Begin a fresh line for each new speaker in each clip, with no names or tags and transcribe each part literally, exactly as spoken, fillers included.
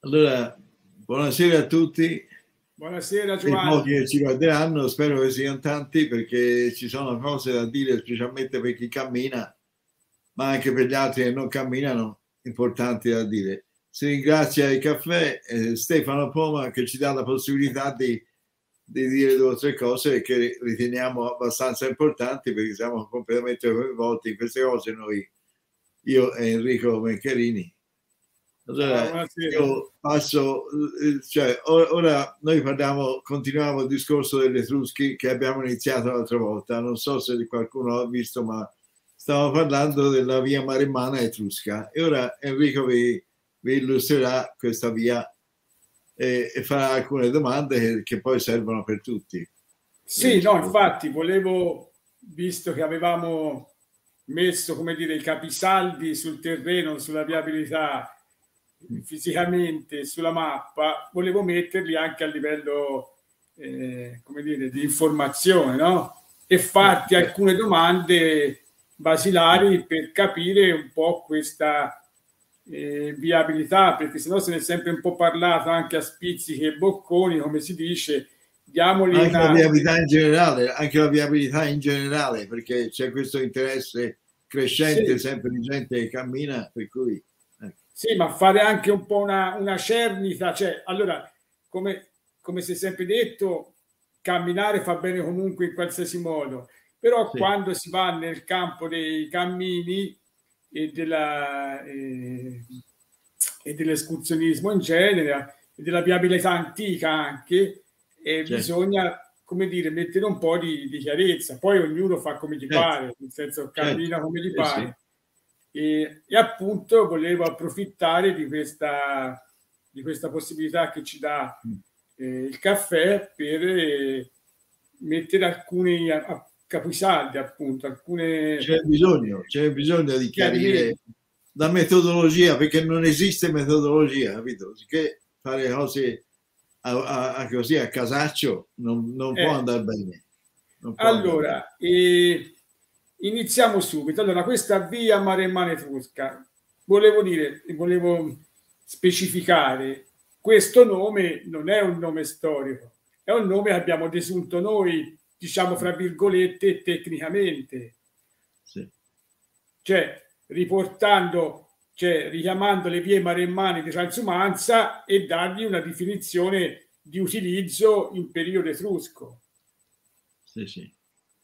Allora, buonasera a tutti.
Buonasera
I
Giovanni.
pochi che ci guarderanno, spero che siano tanti, perché ci sono cose da dire, specialmente per chi cammina, ma anche per gli altri che non camminano, importanti da dire. Si ringrazia il caffè eh, Stefano Poma, che ci dà la possibilità di, di dire due o tre cose che riteniamo abbastanza importanti, perché siamo completamente coinvolti in queste cose noi, io e Enrico Meccherini. Allora, io passo, cioè, ora noi parliamo, continuiamo il discorso degli Etruschi che abbiamo iniziato l'altra volta. Non so se qualcuno ha visto, ma stiamo parlando della via maremmana etrusca. E ora Enrico vi, vi illustrerà questa via e, e farà alcune domande che, che poi servono per tutti.
Sì, no, infatti volevo, visto che avevamo messo, come dire, i capisaldi sul terreno, sulla viabilità fisicamente sulla mappa, volevo metterli anche a livello, eh, come dire, di informazione, no? E farti alcune domande basilari per capire un po' questa eh, viabilità, perché sennò se ne è sempre un po' parlato anche a spizzichi e bocconi, come si dice. Diamoli
anche
una...
la viabilità in generale, anche la viabilità in generale, perché c'è questo interesse crescente, sì, sempre di gente che cammina, per cui...
Sì, ma fare anche un po' una, una cernita, cioè, allora, come, come si è sempre detto, camminare fa bene comunque in qualsiasi modo, però sì, quando si va nel campo dei cammini e, della, eh, e dell'escursionismo in genere, e della viabilità antica anche, eh, certo, bisogna, come dire, mettere un po' di, di chiarezza, poi ognuno fa come gli certo, pare, nel senso cammina certo, come gli eh, pare. Sì. E, e appunto volevo approfittare di questa, di questa possibilità che ci dà eh, il caffè per eh, mettere alcuni a, a capisaldi, appunto, alcune...
C'è bisogno, c'è bisogno di chiarire la metodologia, perché non esiste metodologia, capito? Che fare cose a, a, a così a casaccio non, non eh. può andare bene.
Non può allora, andare bene. Eh, iniziamo subito. Allora, questa via Maremmana Etrusca, volevo dire, volevo specificare, questo nome non è un nome storico, è un nome che abbiamo desunto noi, diciamo fra virgolette, tecnicamente. Sì. Cioè, riportando, cioè richiamando le vie maremmane di transumanza e dargli una definizione di utilizzo in periodo etrusco.
Sì, sì.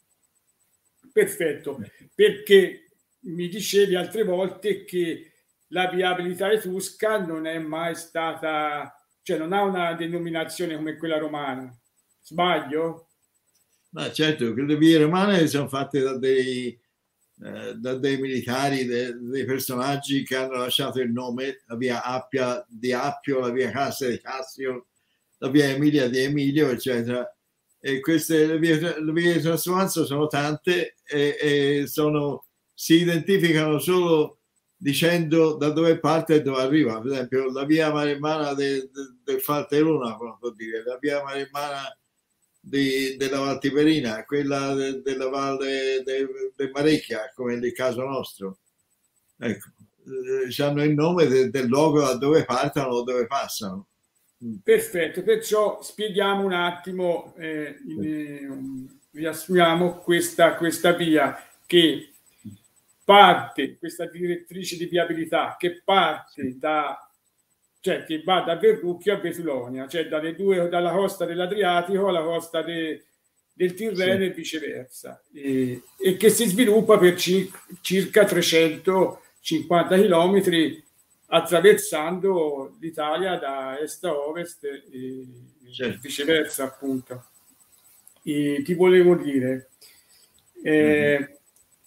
Perfetto, perché mi dicevi altre volte che la viabilità etrusca non è mai stata, cioè non ha una denominazione come quella romana. Sbaglio?
Ma certo, che le vie romane sono fatte da dei, eh, da dei militari, de, dei personaggi che hanno lasciato il nome, la via Appia di Appio, la via Cassia di Cassio, la via Emilia di Emilio, eccetera. E queste le vie, le vie di transumanza sono tante e, e sono, si identificano solo dicendo da dove parte e dove arriva. Per esempio, la via maremmana del de, de Falteruna, può dire, la via maremmana di, della Val Tiberina, quella de, della Valle de, de Marecchia, come nel caso nostro. Ecco, eh, hanno il nome de, del luogo da dove partono o dove passano.
Perfetto, perciò spieghiamo un attimo, eh, in, eh, riassumiamo questa, questa via che parte, questa direttrice di viabilità che parte da, cioè che va da Verrucchio a Vetulonia, cioè dalle due, dalla costa dell'Adriatico alla costa de, del Tirreno, sì, e viceversa, e, e che si sviluppa per circa trecentocinquanta chilometri attraversando l'Italia da est a ovest e certo, viceversa, appunto. E ti volevo dire, eh, mm-hmm,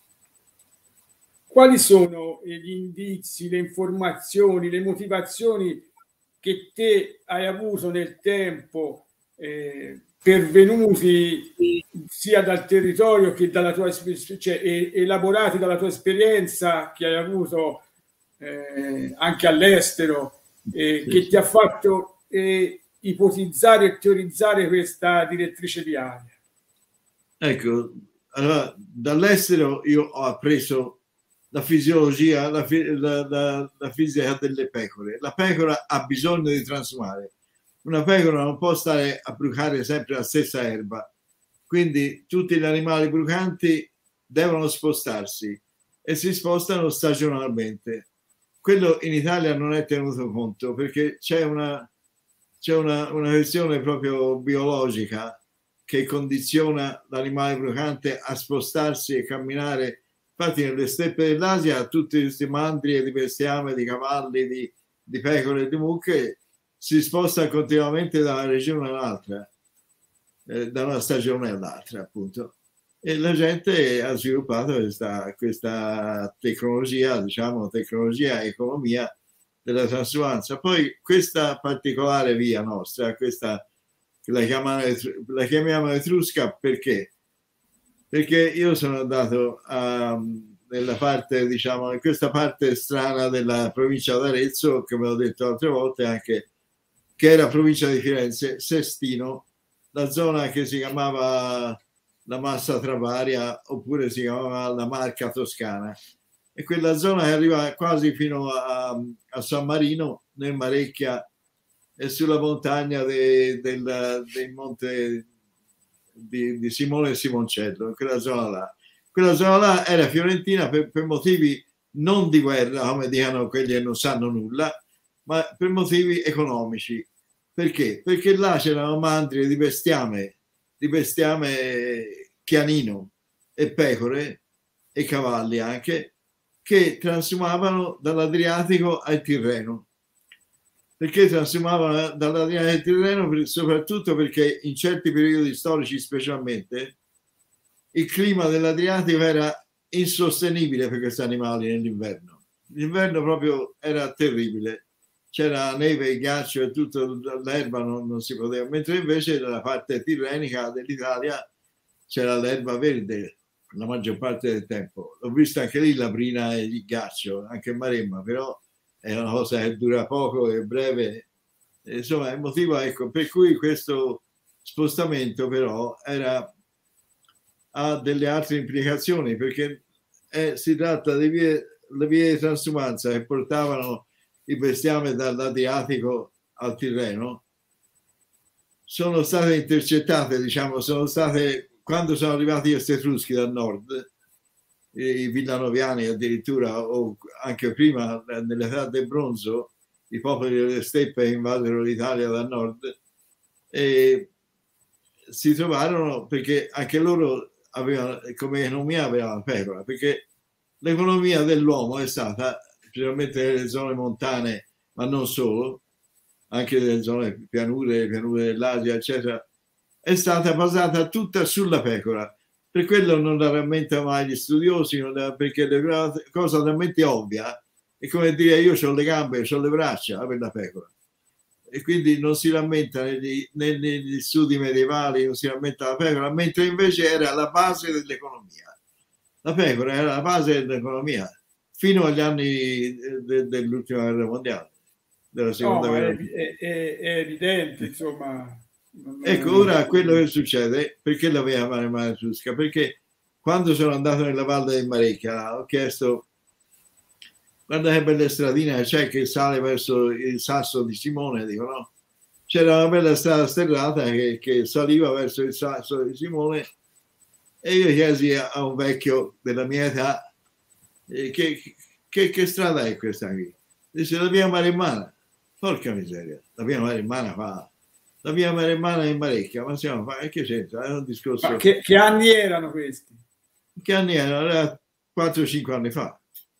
quali sono gli indizi, le informazioni, le motivazioni che te hai avuto nel tempo eh, pervenuti sia dal territorio che dalla tua, cioè, elaborati dalla tua esperienza che hai avuto eh, anche all'estero, eh, sì, che sì, ti ha fatto eh, ipotizzare e teorizzare questa direttrice viaria?
Ecco, allora, dall'estero io ho appreso la fisiologia, la, la, la, la fisica delle pecore. La pecora ha bisogno di transumare. Una pecora non può stare a brucare sempre la stessa erba, quindi tutti gli animali brucanti devono spostarsi e si spostano stagionalmente. Quello in Italia non è tenuto conto perché c'è una, c'è una, una questione proprio biologica che condiziona l'animale brucante a spostarsi e camminare. Infatti nelle steppe dell'Asia tutti questi mandrie di bestiame, di cavalli, di, di pecore e di mucche si spostano continuamente da una regione all'altra, eh, da una stagione all'altra appunto. E la gente ha sviluppato questa, questa tecnologia, diciamo tecnologia e economia della transumanza. Poi questa particolare via nostra, questa la chiamiamo, la chiamiamo Etrusca perché? Perché io sono andato a, nella parte, diciamo, in questa parte strana della provincia d'Arezzo, che ve l'ho detto altre volte anche, che era provincia di Firenze, Sestino, la zona che si chiamava la Massa Travaria oppure si chiamava la Marca Toscana, e quella zona che arriva quasi fino a, a San Marino nel Marecchia e sulla montagna de, del, del monte di, di Simone e Simoncello, in quella zona là. Quella zona là era fiorentina per, per motivi non di guerra, come dicono quelli che non sanno nulla, ma per motivi economici. Perché? Perché là c'erano mandrie di bestiame, di bestiame chianino e pecore e cavalli anche, che transumavano dall'Adriatico al Tirreno. Perché transumavano dall'Adriatico al Tirreno? Soprattutto perché in certi periodi storici specialmente il clima dell'Adriatico era insostenibile per questi animali nell'inverno. L'inverno proprio era terribile. C'era neve e ghiaccio e tutta l'erba non, non si poteva, mentre invece nella parte tirrenica dell'Italia c'era l'erba verde la maggior parte del tempo. L'ho vista anche lì la brina e il ghiaccio, anche in Maremma, però è una cosa che dura poco, è breve. E insomma, il motivo, ecco, per cui questo spostamento però era, ha delle altre implicazioni, perché eh, si tratta di vie, le vie di transumanza che portavano il bestiame dall'Adriatico al Tirreno, sono state intercettate, diciamo, sono state, quando sono arrivati questi Etruschi dal nord, i Villanoviani addirittura, o anche prima nell'età del bronzo, i popoli delle steppe invasero l'Italia dal nord e si trovarono, perché anche loro avevano, come economia avevano la pecora, perché l'economia dell'uomo è stata, specialmente nelle zone montane, ma non solo, anche nelle zone pianure, pianure dell'Asia, eccetera, è stata basata tutta sulla pecora. Per quello non la rammenta mai gli studiosi, la, perché è una cosa talmente ovvia, è come dire io ho le gambe, ho le braccia per la pecora. E quindi non si rammenta negli, negli studi medievali, non si rammenta la pecora, mentre invece era la base dell'economia. La pecora era la base dell'economia fino agli anni de, dell'ultima guerra mondiale, della seconda
no,
guerra
è,
mondiale.
È, è, è evidente, insomma. Non,
ecco, ora quello che succede, perché la via Mare Mare Etrusca? Perché quando sono andato nella Valle del Marecchia ho chiesto, guarda che bella stradina c'è che sale verso il Sasso di Simone, dico no? C'era una bella strada sterrata che, che saliva verso il Sasso di Simone e io chiesi a, a un vecchio della mia età eh, che, che, che strada è questa qui? Dice la via Maremmana. Porca miseria, la via Maremmana fa... La via Maremmana in Marecchia, ma siamo, ma che c'entra? È un discorso...
Ma che, che anni erano questi?
Che anni erano? Era quattro cinque anni fa.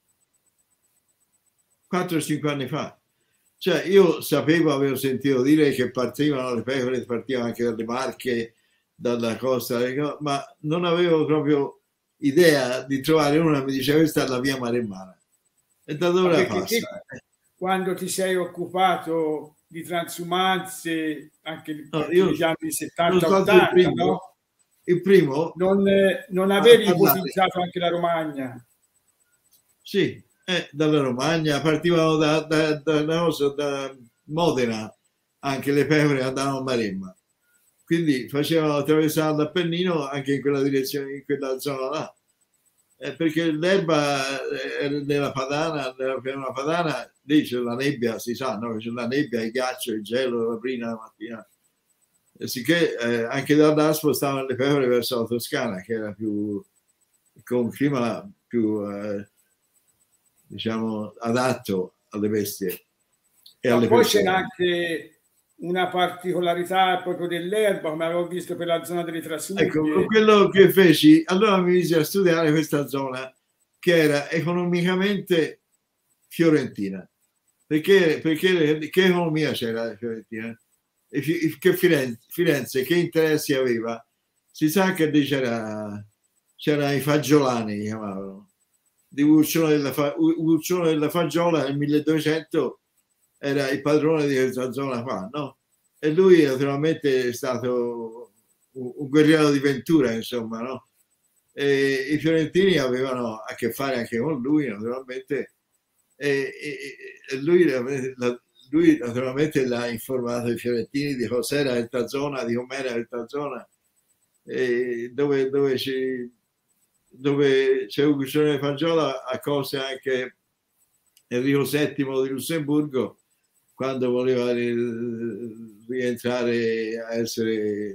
quattro cinque anni fa. Cioè io sapevo, avevo sentito dire che partivano le pecore, partivano anche dalle Marche, dalla costa, ma non avevo proprio idea di trovare una che mi diceva questa è la via Maremmana. E da dove la passa?
Te, quando ti sei occupato di transumanze anche
no,
negli anni settanta ottanta,
il primo,
no?
il primo
non, non avevi ipotizzato anche la Romagna?
Sì, eh, dalla Romagna partivano da, da, da, da, da Modena, anche le pecore andavano a Maremma, quindi facevano attraversare l'Appennino anche in quella direzione, in quella zona là. eh, perché l'erba nella padana, nella pianura padana, lì c'è la nebbia, si sa, no? C'è la nebbia, il ghiaccio, il gelo, la brina la mattina. E sicché eh, anche da Daspo stavano le pecore verso la Toscana, che era più, con un clima più, eh, diciamo, adatto alle bestie. E
Ma
alle
poi
persone.
c'era anche una particolarità proprio dell'erba, come avevo visto per la zona delle Trasughe.
Ecco, quello che feci, allora mi misi a studiare questa zona che era economicamente fiorentina. Perché, perché che economia c'era la Fiorentina? E che Firenze, Firenze, che interessi aveva? Si sa che lì c'era, c'era i fagiolani, chiamavano, di Urcione della, Fa, Urcione della Fagiola nel milleduecento era il padrone di questa zona qua, no? E lui naturalmente è stato un, un guerriero di Ventura, insomma, no? E i fiorentini avevano a che fare anche con lui, naturalmente, e, e, e lui, lui naturalmente l'ha informato i fiorentini di cos'era questa zona, di com'era questa zona, e dove, dove c'è dove c'è Uguccione Fagiola accolse anche Enrico settimo di Lussemburgo quando voleva rientrare a essere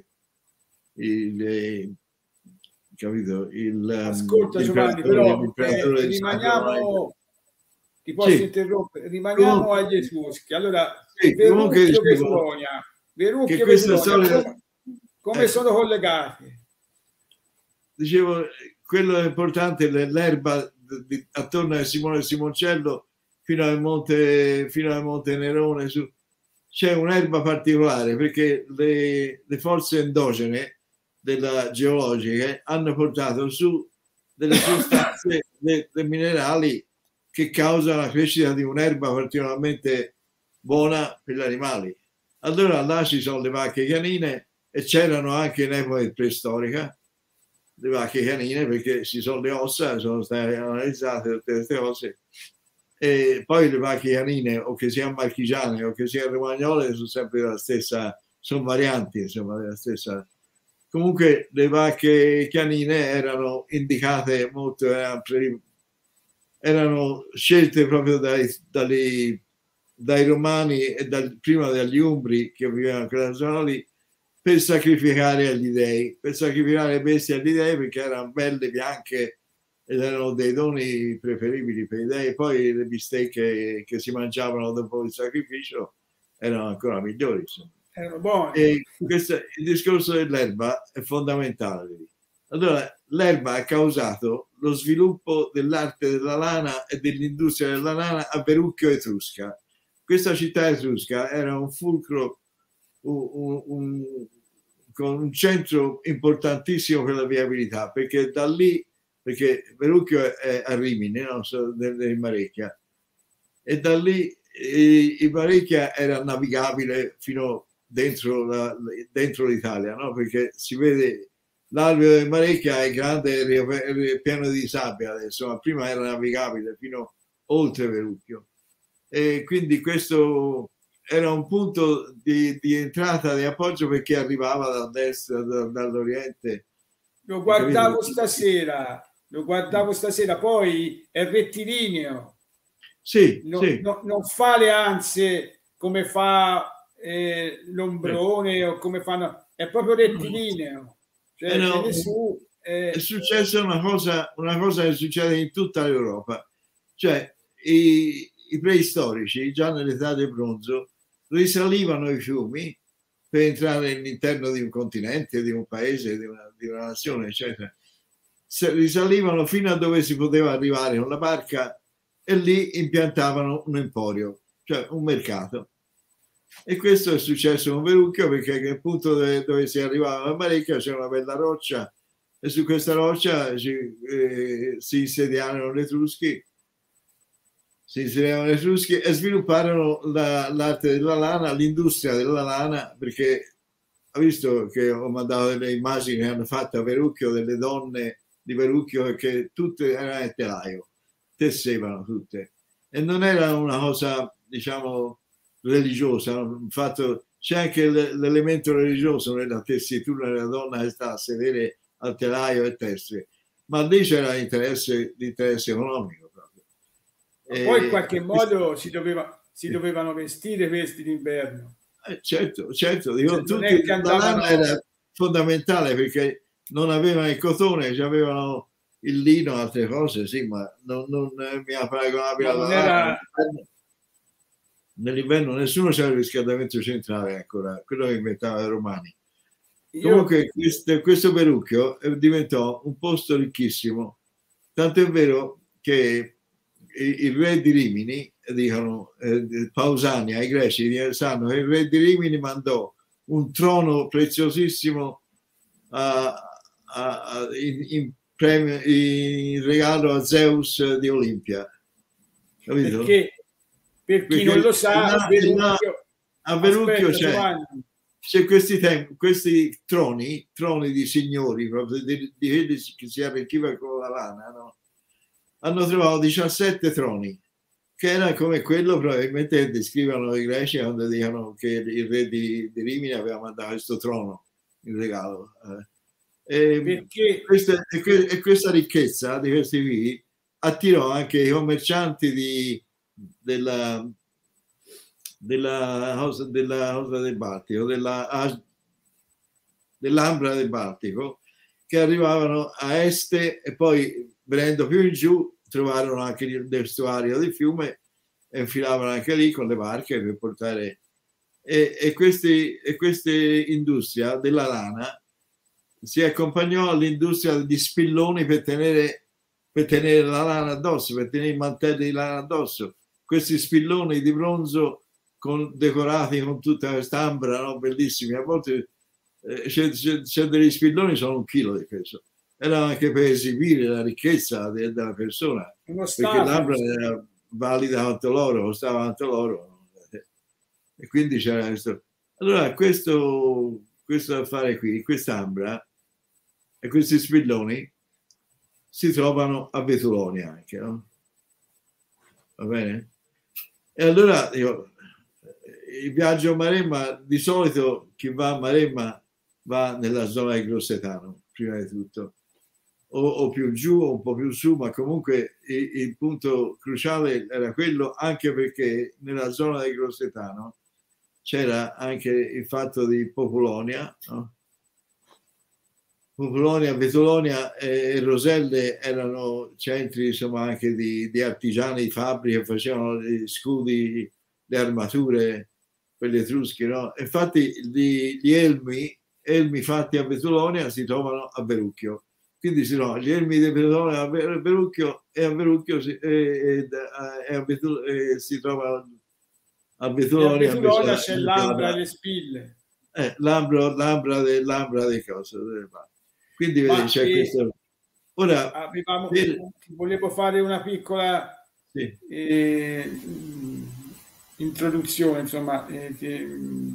il, capito, il
ascolta Giovanni, però eh, rimaniamo ti posso sì. interrompere, rimaniamo comunque, agli Etruschi. Allora,
sì,
Verrucchio Vetrunia, Verrucchio Vetrunia, storia... come, come ecco. sono collegati?
Dicevo, quello importante dell'erba attorno a Simone Simoncello fino al monte, fino al monte Nerone, su, c'è un'erba particolare perché le, le forze endogene della geologiche hanno portato su delle sostanze dei minerali che causano la crescita di un'erba particolarmente buona per gli animali. Allora là ci sono le vacche canine e c'erano anche in epoca preistorica le vacche canine perché ci sono le ossa, sono state analizzate tutte queste cose e poi le vacche canine o che siano marchigiane o che siano romagnole sono sempre della stessa, sono varianti insomma della stessa. Comunque le vacche canine erano indicate molto, erano, erano scelte proprio dai, dai, dai romani e dal, prima dagli umbri che vivevano in quella zona lì per sacrificare agli dei, per sacrificare bestie agli dei perché erano belle, bianche ed erano dei doni preferibili per i dei. Poi le bistecche che si mangiavano dopo il sacrificio erano ancora migliori. Insomma.
Erano buoni.
E questo, il discorso dell'erba è fondamentale. Allora, l'erba ha causato lo sviluppo dell'arte della lana e dell'industria della lana a Verrucchio Etrusca. Questa città etrusca era un fulcro, un, un, con un centro importantissimo per la viabilità, perché da lì, perché Verrucchio è a Rimini, no? In Marecchia, e da lì in Marecchia era navigabile fino dentro, la, dentro l'Italia, no? Perché si vede l'alveo di Marecchia è grande, è pieno di sabbia adesso, ma prima era navigabile fino oltre Verrucchio. E quindi questo era un punto di, di entrata, di appoggio perché arrivava da destra, da, dall'Oriente.
Lo guardavo stasera, lo guardavo stasera, poi è rettilineo.
Sì,
no,
sì.
No, non fa le anse come fa eh, l'ombrone eh. o come fanno, è proprio rettilineo. Cioè,
eh no,
su, eh...
è successa una cosa, una cosa che succede in tutta l'Europa. Cioè, i, i preistorici, già nell'età del bronzo, risalivano i fiumi per entrare all'interno di un continente, di un paese, di una, di una nazione, eccetera. Risalivano fino a dove si poteva arrivare con la barca e lì impiantavano un emporio, cioè un mercato. E questo è successo con Verrucchio perché nel punto dove, dove si arrivava a Marecchia c'è una bella roccia e su questa roccia ci, eh, si insediarono gli Etruschi si insediarono gli Etruschi e svilupparono la, l'arte della lana, l'industria della lana, perché ho visto che ho mandato delle immagini che hanno fatto a Verrucchio delle donne di Verrucchio che tutte erano in telaio, tessevano tutte e non era una cosa diciamo religiosa, fatto, c'è anche l'elemento religioso nella tessitura della donna che sta a sedere al telaio e tesse, ma lì c'era l'interesse, l'interesse economico proprio.
E poi in qualche modo si, doveva, si dovevano vestire questi d'inverno.
Eh, certo, certo, dico,
cioè,
tutti,
che andavano...
la lana era fondamentale perché non avevano il cotone, avevano il lino, altre cose, sì, ma non, non mi ha paragonabile alla lana. Nell'inverno nessuno c'era il riscaldamento centrale ancora, quello che inventavano i romani. Io... Comunque questo, questo Perucchio diventò un posto ricchissimo, tanto è vero che il re di Rimini, dicono eh, Pausani ai greci, sanno che il re di Rimini mandò un trono preziosissimo a, a, a, in, in, premio, in regalo a Zeus di Olimpia. Capito?
Perché, per chi Perché non lo sa,
là, Perucchio, a Perucchio c'è questi, questi troni, troni di signori, proprio di, di quelli che si arricchivano con la lana, no? Hanno trovato diciassette troni, che era come quello probabilmente che descrivono i greci quando dicono che il re di, di Rimini aveva mandato questo trono in regalo. E, Perché... questa, e, e questa ricchezza di questi qui attirò anche i commercianti di, della, della, cosa, della cosa del Baltico, della, dell'Ambra del Baltico, che arrivavano a est e poi venendo più in giù trovarono anche il estuario del fiume e infilavano anche lì con le barche per portare e, e, questi, e questa industria della lana si accompagnò all'industria degli spilloni per tenere, per tenere la lana addosso, per tenere i mantelli di lana addosso. Questi spilloni di bronzo con, decorati con tutta questa ambra, no? Bellissimi. A volte eh, c'è, c'è, c'è degli spilloni sono un chilo di peso. Era anche per esibire la ricchezza de, della persona, perché l'ambra era valida quanto l'oro, costava quanto l'oro, e quindi c'era questo. Allora questo, questo affare qui, quest'ambra e questi spilloni si trovano a Vetulonia anche, no? Va bene? E allora io, il viaggio a Maremma, di solito chi va a Maremma va nella zona di Grossetano, prima di tutto. O, o più giù o un po' più su, ma comunque il, il punto cruciale era quello, anche perché nella zona del Grossetano c'era anche il fatto di Populonia, no? Populonia, Vetulonia e Roselle erano centri insomma anche di, di artigiani, di fabbriche che facevano gli scudi, le armature per gli Etruschi, no? Infatti gli, gli elmi, elmi fatti a Vetulonia si trovano a Verucchio. Quindi si no, gli elmi di Vetulonia a Verucchio e a Verucchio si, e, e, a Vetul, e si trova a Vetulonia.
A Vetulonia c'è l'ambra e le spille.
Eh, l'ambra, l'ambra, de, l'ambra delle cose. Quindi vedi, c'è
che,
questo. Ora,
avevamo, per... volevo fare una piccola sì. eh, introduzione, insomma. Eh, che,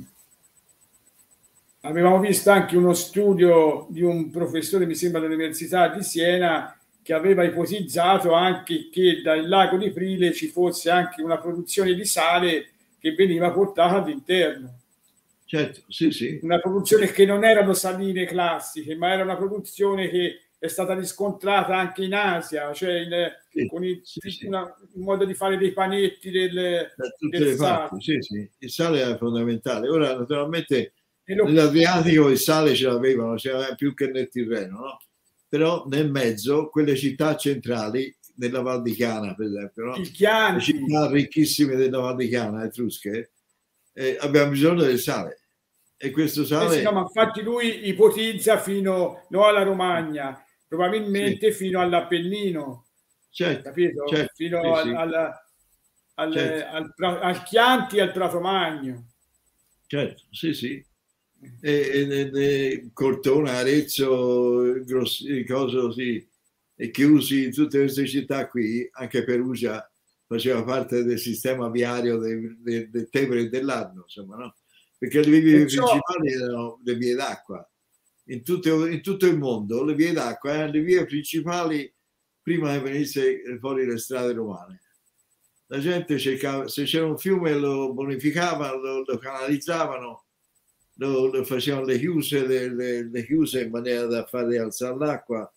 avevamo visto anche uno studio di un professore, mi sembra, dell'Università di Siena, che aveva ipotizzato anche che dal lago di Prile ci fosse anche una produzione di sale che veniva portata all'interno.
Certo, sì, sì.
Una produzione che non erano saline classiche, ma era una produzione che è stata riscontrata anche in Asia, cioè in,
sì,
con il,
sì, sì.
Una, un modo di fare dei panetti del,
da tutte
del
le
sale.
parti, sì, sì. Il sale è fondamentale. Ora, naturalmente, lo... nell'Adriatico il sale ce l'avevano, ce l'avevano più che nel Tirreno, no? Però nel mezzo, quelle città centrali della Val di Chiana, per esempio, no?
Le
città ricchissime della Val di Chiana, etrusche, eh, abbiamo bisogno del sale. E questo sale...
Eh sì, no, ma infatti lui ipotizza fino, no alla Romagna, probabilmente sì. fino all'Appennino,
certo,
capito?
Certo,
fino
sì,
al,
sì.
al, al,
certo.
al, al, al Chianti e al Prato Magno.
Certo, sì, sì. E, e, e Cortona, Arezzo, Grossi, coso, sì, e Chiusi, tutte queste città qui, anche Perugia faceva parte del sistema viario del, del, del Tevere e dell'Arno, insomma, no? Perché le vie Perciò... principali erano le vie d'acqua. In tutto, in tutto il mondo le vie d'acqua erano le vie principali prima che venisse fuori le strade romane. La gente cercava, se c'era un fiume lo bonificavano, lo, lo canalizzavano, lo, lo facevano le chiuse, le, le, le chiuse in maniera da fare alzare l'acqua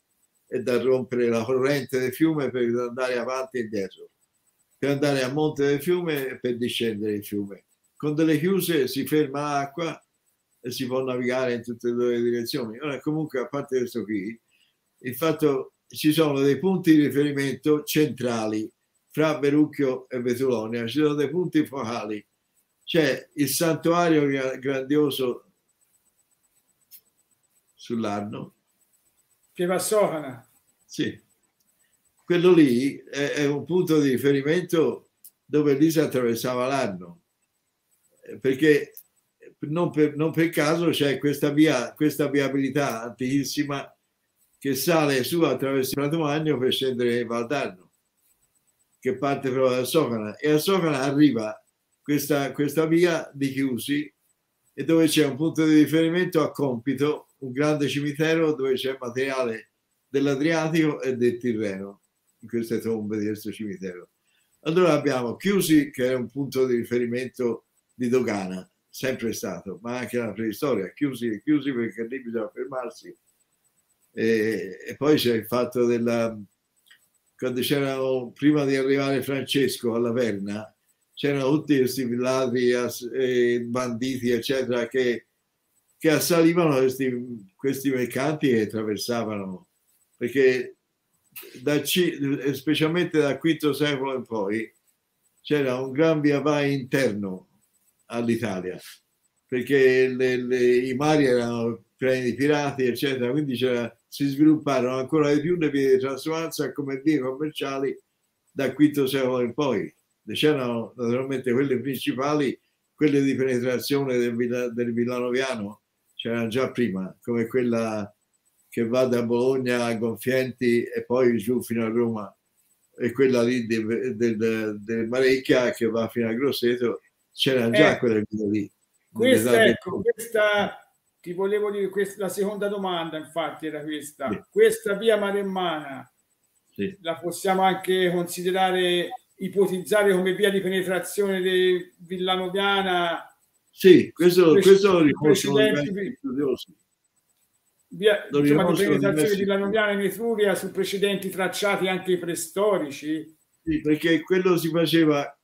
e da rompere la corrente del fiume per andare avanti e indietro, per andare a monte del fiume e per discendere il fiume. Con delle chiuse si ferma l'acqua e si può navigare in tutte e due le direzioni. Ora, comunque, a parte questo qui, il fatto ci sono dei punti di riferimento centrali fra Verrucchio e Vetulonia, ci sono dei punti focali. C'è il santuario grandioso sull'Arno.
Che va a Socana.
Sì. Quello lì è, è un punto di riferimento dove Elisa attraversava l'Arno, perché non per, non per caso c'è questa via, questa viabilità antichissima che sale su attraverso il Prato Magno per scendere in Val d'Arno, che parte proprio da Socana, e a Socana arriva questa, questa via di Chiusi, e dove c'è un punto di riferimento a Compito, un grande cimitero dove c'è materiale dell'Adriatico e del Tirreno, in queste tombe di questo cimitero. Allora abbiamo Chiusi, che è un punto di riferimento di dogana, sempre stato, ma anche nella preistoria, chiusi e chiusi perché lì bisogna fermarsi. E, e poi c'è il fatto della, quando c'erano, prima di arrivare Francesco alla Verna, c'erano tutti questi ladri, eh, banditi, eccetera, che, che assalivano questi, questi mercanti e attraversavano, perché da C, specialmente dal quinto secolo in poi c'era un gran via vai interno all'Italia, perché le, le, i mari erano pieni di pirati, eccetera, quindi si svilupparono ancora di più le vie di transumanza come vie commerciali dal quinto secolo in poi. C'erano naturalmente quelle principali, quelle di penetrazione del, del Villanoviano, c'erano già prima, come quella che va da Bologna a Gonfienti e poi giù fino a Roma, e quella lì del, del, del Marecchia che va fino a Grosseto, c'erano già eh, quelle lì.
Questa, ecco, questa, ti volevo dire, questa, la seconda domanda infatti era questa. Sì. Questa via Maremmana, sì, la possiamo anche considerare, ipotizzare come via di penetrazione di Villanoviana?
Sì, questo, questo lo riconoscono
diversi studiosi. Via, insomma, di penetrazione villanoviana in Etruria su precedenti tracciati anche preistorici?
Sì, perché quello si faceva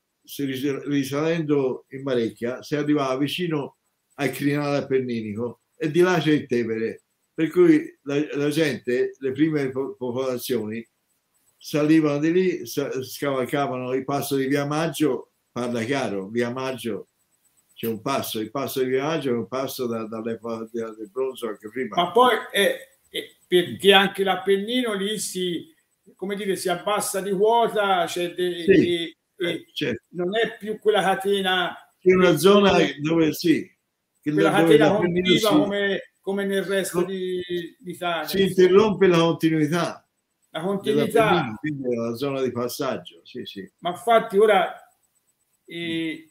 risalendo in Marecchia, si arrivava vicino al crinale appenninico e di là c'è il Tevere, per cui la, la gente, le prime popolazioni salivano di lì, scavalcavano il passo di Via Maggio, parla chiaro, Via Maggio c'è un passo, il passo di Via Maggio è un passo da, dall'epoca del bronzo anche prima.
Ma poi è, è perché anche l'Appennino lì si, come dire, si abbassa di quota, cioè de,
sì,
e, e
certo.
Non è più quella catena.
C'è una zona dove sì,
che quella dove catena continua si, come, come nel resto di, d'Italia.
Si interrompe la continuità.
La continuità.
Quindi è la zona di passaggio, sì, sì.
Ma infatti ora eh,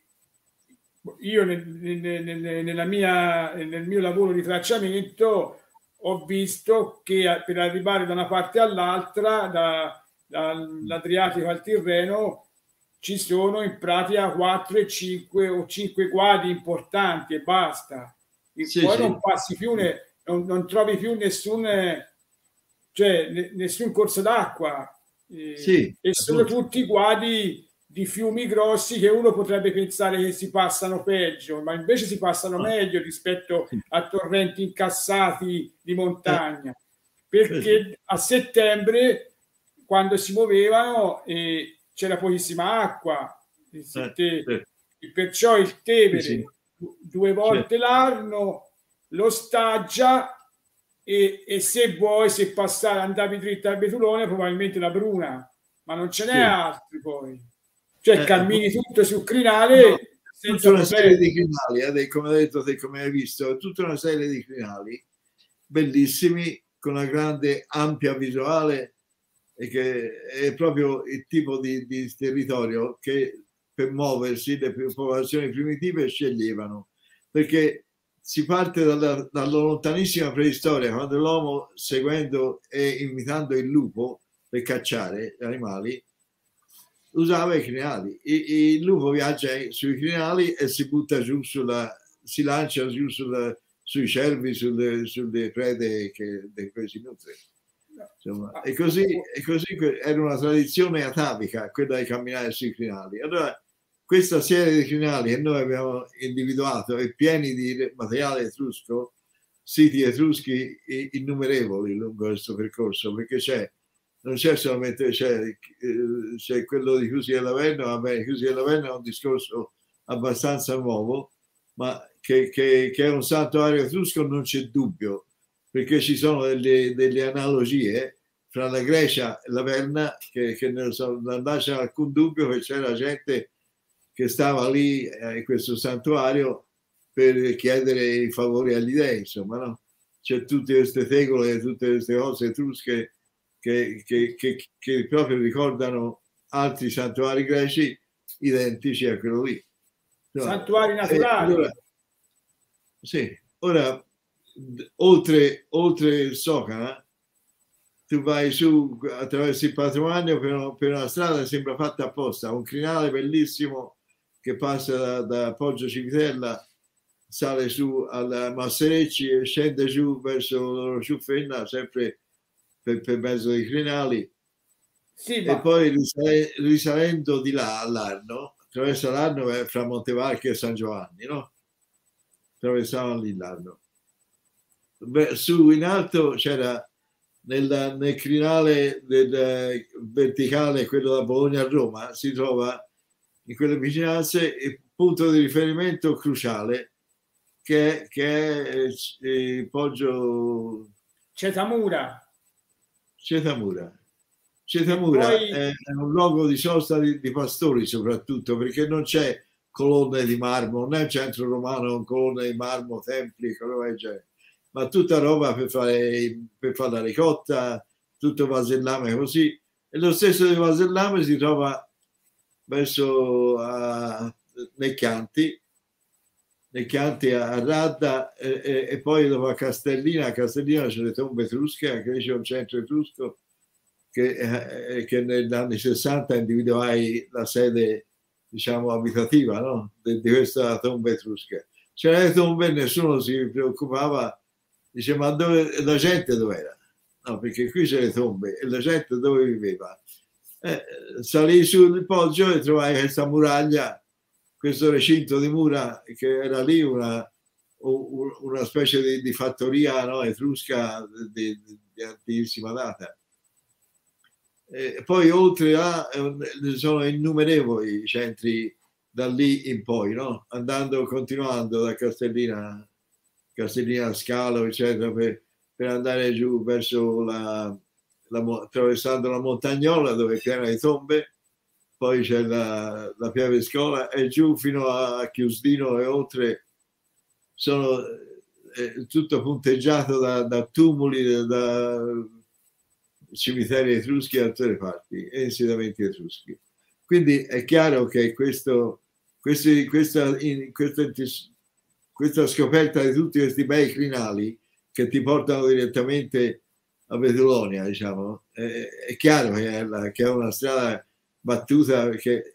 io nel, nel, nel, nella mia, nel mio lavoro di tracciamento ho visto che per arrivare da una parte all'altra, da, dall'Adriatico al Tirreno, ci sono in pratica quattro e cinque o cinque quadri importanti e basta. E sì, poi sì. non passi più, ne, non, non trovi più nessun, cioè, ne, nessun corso d'acqua. Eh,
sì,
e sono appunto. Tutti quadri di fiumi grossi che uno potrebbe pensare che si passano peggio, ma invece si passano ah. meglio rispetto a torrenti incassati di montagna, perché a settembre, quando si muovevano, eh, c'era pochissima acqua, eh, te, eh. perciò il Tevere sì, sì. due volte sì. l'anno lo staggia e, e se vuoi, se passare, andavi dritta al Betulone, probabilmente la Bruna, ma non ce n'è sì. altri poi. Cioè eh, cammini eh, tutto sul crinale no,
senza una serie di crinali, eh, come hai detto te, come hai visto, tutta una serie di crinali bellissimi con una grande ampia visuale, e che è proprio il tipo di, di territorio che per muoversi le popolazioni primitive sceglievano, perché si parte dalla, dalla lontanissima preistoria, quando l'uomo, seguendo e imitando il lupo per cacciare gli animali, usava i crinali. Il lupo viaggia sui crinali e si butta giù sulla, si lancia giù sulla, sui cervi, sulle, sulle prede che, di cui si nutre. Insomma, e così, e così era una tradizione atavica quella di camminare sui crinali. Allora questa serie di crinali che noi abbiamo individuato è pieni di materiale etrusco, siti etruschi innumerevoli lungo questo percorso, perché c'è, non c'è solamente, c'è, c'è quello di Cusi dell'Averno, va bene, Cusi dell'Averno è un discorso abbastanza nuovo, ma che, che, che è un santuario etrusco non c'è dubbio, perché ci sono delle, delle analogie fra la Grecia e l'Averna che, che non, so, non lasciano alcun dubbio che c'era gente che stava lì eh, in questo santuario per chiedere i favori agli dei, insomma, no? C'è tutte queste tegole, tutte queste cose etrusche che, che, che, che proprio ricordano altri santuari greci identici a quello lì. No,
santuari naturali.
Allora, sì, ora oltre, oltre il Socana tu vai su attraverso il patrimonio per, per una strada che sembra fatta apposta, un crinale bellissimo che passa da, da Poggio Civitella, sale su alla Masserecci e scende giù verso Ciuffenna, sempre per, per mezzo dei crinali. Sì, ma... E poi risale, risalendo di là all'Arno, attraverso l'Arno fra Montevarchi e San Giovanni, no? Attraversavano lì l'Arno. Beh, su in alto c'era nel, nel crinale del verticale, quello da Bologna a Roma, si trova in quelle vicinanze il punto di riferimento cruciale che, che è il Poggio
Cetamura.
Cetamura. Cetamura poi... è un luogo di sosta di, di pastori soprattutto, perché non c'è colonne di marmo, non è un centro romano con colonne di marmo, templi, quello che c'è, ma tutta roba per fare, per fare la ricotta, tutto vasellame così. E lo stesso di vasellame si trova verso a, nei Chianti, nei Chianti a Radda e, e, e poi dopo a Castellina. A Castellina c'è le tombe etrusche, anche lì c'è un centro etrusco che, eh, che negli anni sessanta individuai la sede, diciamo, abitativa, no? di, di questa tomba etrusca. C'erano le tombe e nessuno si preoccupava, dice ma dove, la gente dov'era? No, perché qui c'è le tombe e la gente dove viveva? Eh, salì sul Poggio e trovai questa muraglia, questo recinto di mura che era lì una, una specie di, di fattoria, no, etrusca di, di, di antichissima data. E poi oltre a eh, sono innumerevoli i centri da lì in poi, no? Andando, continuando da Castellina, Castellina Scalo, eccetera, per, per andare giù verso la, la, attraversando la Montagnola dove è piena di tombe, poi c'è la, la Piave Scola e giù fino a Chiusdino e oltre sono eh, tutto punteggiato da, da tumuli, da, da cimiteri etruschi da tutte le parti e insediamenti etruschi. Quindi è chiaro che questo, questi, questa, in, questa, questa scoperta di tutti questi bei crinali che ti portano direttamente a Vetulonia, diciamo, è, è chiaro che è, la, che è una strada battuta, perché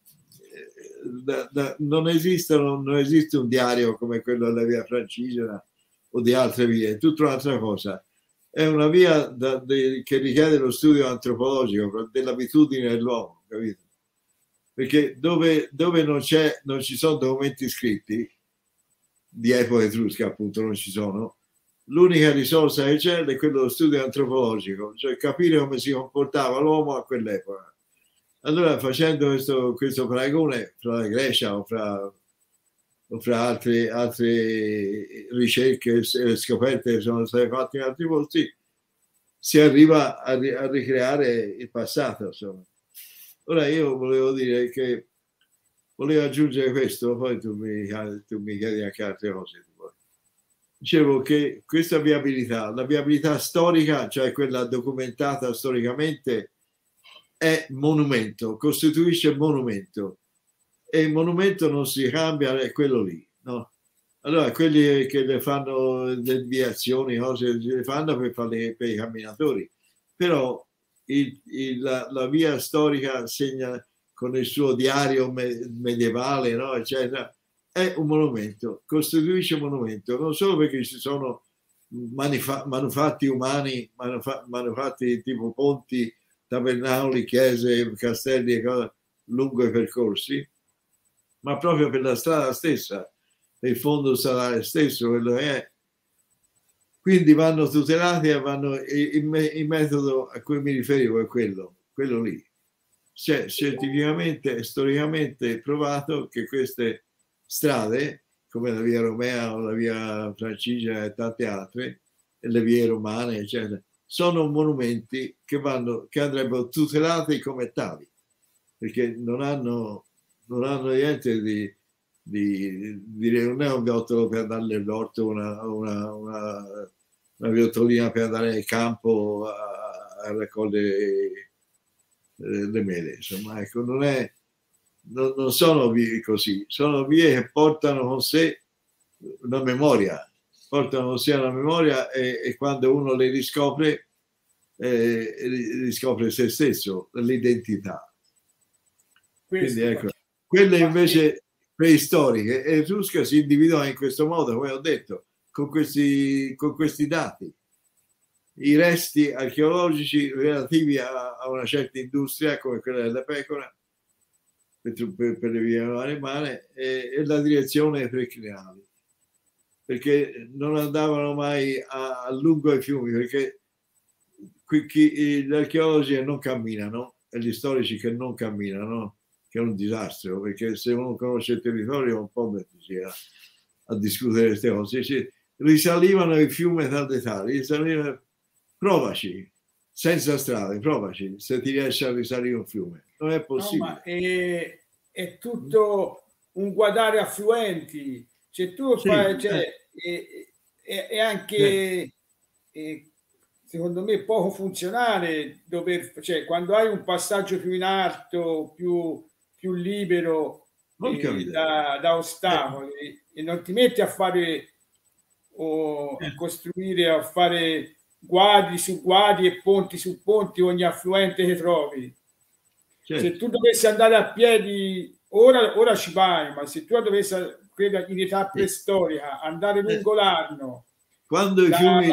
da, da, non, esistono, non esiste un diario come quello della via Francigena o di altre vie, è tutta un'altra cosa. È una via da, de, che richiede lo studio antropologico dell'abitudine dell'uomo, capito? Perché dove, dove non, c'è, non ci sono documenti scritti di epoca etrusca, appunto non ci sono, l'unica risorsa che c'è è quello dello studio antropologico, cioè capire come si comportava l'uomo a quell'epoca. Allora, facendo questo, questo paragone fra la Grecia o fra, o fra altre, altre ricerche e scoperte che sono state fatte in altri posti, si arriva a, a ricreare il passato, insomma. Ora io volevo dire che volevo aggiungere questo, poi tu mi, tu mi chiedi anche altre cose. Dicevo che questa viabilità, la viabilità storica, cioè quella documentata storicamente, è monumento, costituisce monumento, e il monumento non si cambia, è quello lì, no? Allora quelli che le fanno deviazioni, cose le fanno per, farle, per i camminatori, però il, il, la, la via storica segna con il suo diario me, medievale, no, eccetera, è un monumento, costituisce un monumento, non solo perché ci sono manufa manufatti umani, manufa manufatti tipo ponti, tabernacoli, chiese, castelli e cose lungo i percorsi, ma proprio per la strada stessa, per il fondo stradale stesso, quello è. Quindi vanno tutelati e vanno, il, il metodo a cui mi riferivo è quello, quello lì. C'è scientificamente e storicamente provato che queste strade, come la via Romea o la via Francigena e tante altre, e le vie romane, eccetera, sono monumenti che, vanno, che andrebbero tutelati come tali, perché non hanno, non hanno niente di, di, di non è un viottolo per andare nell'orto, una, una, una, una viottolina per andare nel campo a, a raccogliere le mele, insomma, ecco, non è, non, non sono vie così, sono vie che portano con sé una memoria, portano con sé una memoria e, e quando uno le riscopre, eh, riscopre se stesso, l'identità. Quindi ecco, quelle invece preistoriche, e Etrusca si individua in questo modo, come ho detto, con questi, con questi dati. I resti archeologici relativi a, a una certa industria come quella della pecora per, per, per le vie maremmane e, e la direzione per i crinali, perché non andavano mai a, a lungo ai fiumi, perché qui, chi, gli archeologi non camminano e gli storici che non camminano, che è un disastro, perché se uno conosce il territorio un po' mettersi a, a discutere queste cose. Ci, risalivano il fiume tante tali, risalivano. Provaci, senza strade, provaci, se ti riesci a risalire un fiume. Non è possibile.
No, ma è, è tutto un guardare affluenti. Cioè, tu sì, fai, cioè, eh. è, è, è anche, eh. è, secondo me, poco funzionale dover, cioè, quando hai un passaggio più in alto, più, più libero eh, da, da ostacoli eh. e non ti metti a fare o a costruire, a fare guadi su guadi e ponti su ponti ogni affluente che trovi. Certo. Se tu dovessi andare a piedi, ora, ora ci vai, ma se tu dovessi, credo, in età preistorica, andare lungo l'Arno,
quando i fiumi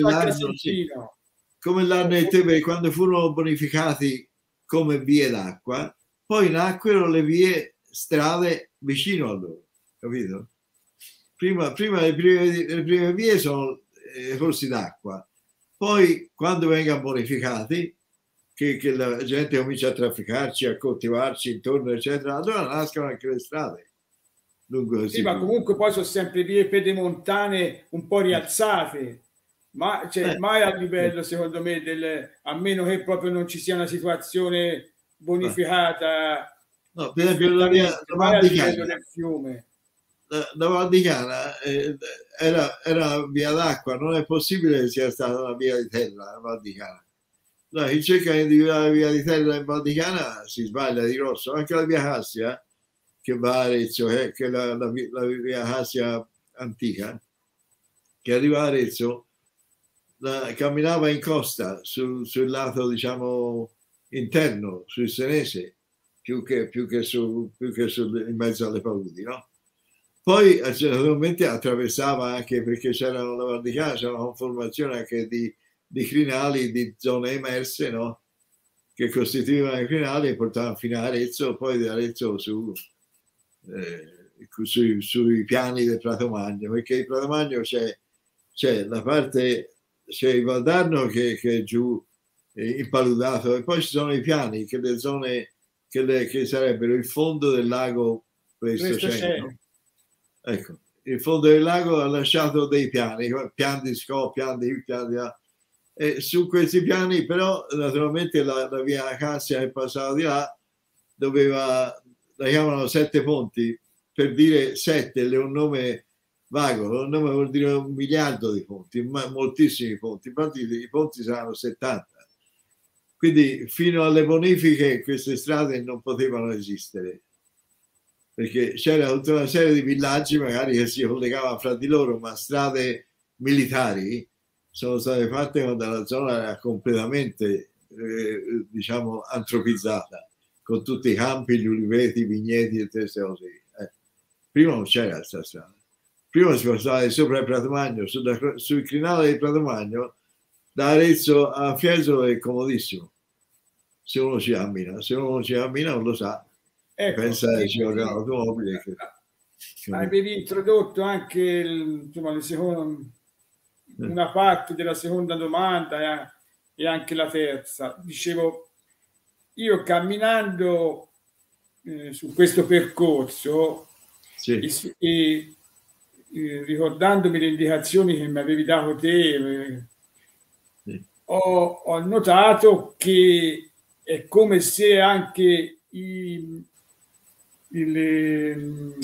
come l'Arno e Tevere, quando furono bonificati come vie d'acqua, poi nacquero le vie, strade vicino a loro, capito? Prima, prima le, prime, le prime vie sono eh, corsi d'acqua. Poi, quando vengono bonificati, che, che la gente comincia a trafficarci, a coltivarci intorno, eccetera, allora nascono anche le strade. Lungo
sì, ma comunque poi sono sempre vie pedemontane un po' rialzate, ma cioè, eh, mai a livello, eh. secondo me, del, a meno che proprio non ci sia una situazione bonificata.
No, per esempio, la via
mai a livello del fiume.
La, la Val di Cana eh, era, era via d'acqua, non è possibile che sia stata una via di terra la Val di Cana. No, chi cerca di individuare la via di terra in Val di Cana si sbaglia di grosso. Anche la via Cassia, che va a Arezzo, eh, che è la, la, la via Cassia antica, che arriva a Arezzo, la, camminava in costa sul, sul lato, diciamo, interno, sul Senese, più che, più che, su, più che sul, in mezzo alle paludi, no? Poi naturalmente attraversava anche, perché c'era la Val di Cana, c'era una conformazione anche di, di crinali, di zone emerse, no? Che costituivano i crinali e portavano fino a Arezzo, poi da Arezzo su, eh, sui, sui piani del Prato Magno, perché il Prato Magno c'è la parte, c'è il Valdarno che, che è giù eh, impaludato, e poi ci sono i piani, che le zone che, le, che sarebbero il fondo del lago Pleistocene. Ecco, il fondo del lago ha lasciato dei piani, piani di Scò, piani di piani di... E su questi piani però naturalmente la, la via Cassia è passata di là, doveva, la chiamano Sette Ponti, per dire sette è un nome vago, un nome vuol dire un miliardo di ponti, ma moltissimi ponti, infatti i ponti saranno settanta. Quindi fino alle bonifiche queste strade non potevano esistere, perché c'era tutta una serie di villaggi magari che si collegavano fra di loro, ma strade militari sono state fatte quando la zona era completamente eh, diciamo antropizzata, con tutti i campi, gli uliveti, i vigneti e queste cose. Eh. Prima non c'era questa strada. prima si passava sopra il Prato Magno, sulla, sul crinale del Prato Magno, da Arezzo a Fiesolo è comodissimo, se uno ci cammina, se uno ci cammina non lo sa, ecco, pensa che ci voglia l'automobile. Che...
Avevi introdotto anche il, insomma, le seconde, una parte della seconda domanda e anche la terza. Dicevo, io camminando eh, su questo percorso, sì. e, e, e ricordandomi le indicazioni che mi avevi dato te, eh, sì. ho, ho notato che è come se anche i, i, le,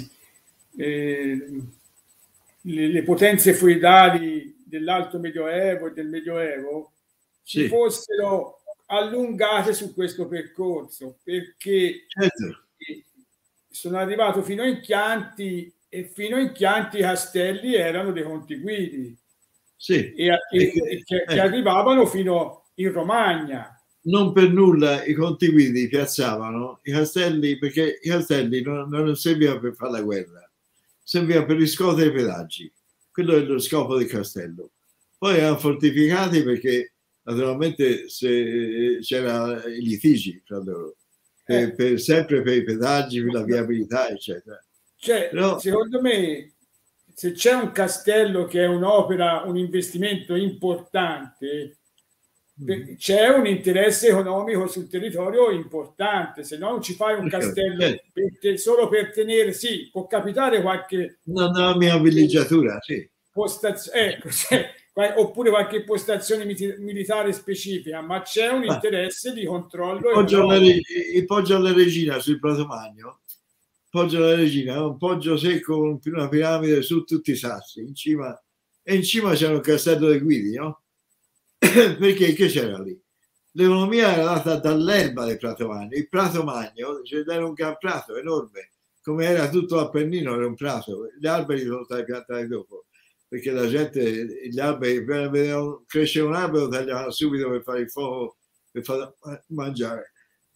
le, le, le potenze feudali dell'Alto Medioevo e del Medioevo si sì. fossero allungate su questo percorso, perché certo. sono arrivato fino in Chianti e fino in Chianti i castelli erano dei contiguidi
sì.
e, e, che, e che, eh. che arrivavano fino in Romagna.
Non per nulla i contiguidi piazzavano i castelli, perché i castelli non, non servivano per fare la guerra, serviva per riscuotere i pedaggi. Quello è lo scopo del castello. Poi erano fortificati perché naturalmente se c'era i litigi tra loro, per, eh. per, sempre per i pedaggi, per la viabilità, eccetera.
Cioè, però, secondo me, se c'è un castello che è un'opera, un investimento importante, mm. c'è un interesse economico sul territorio importante, se no non ci fai un castello certo. per te, solo per tenere, sì, può capitare qualche...
No, no, la mia villeggiatura, sì.
Postaz- ecco, cioè, oppure qualche postazione militare specifica, ma c'è un interesse di controllo.
Il Poggio, alla, il Poggio alla Regina sul Prato Magno, Poggio alla Regina è un poggio secco con una piramide su tutti i sassi, in cima, e in cima c'era un castello dei Guidi, no? Perché che c'era lì? L'economia era data dall'erba del Prato Magno. Il Prato Magno, cioè, era un gran prato enorme, come era tutto l'Appennino, era un prato. Gli alberi sono stati piantati dopo, perché la gente, gli alberi, vedevano crescere un albero, tagliavano subito per fare il fuoco, per far mangiare.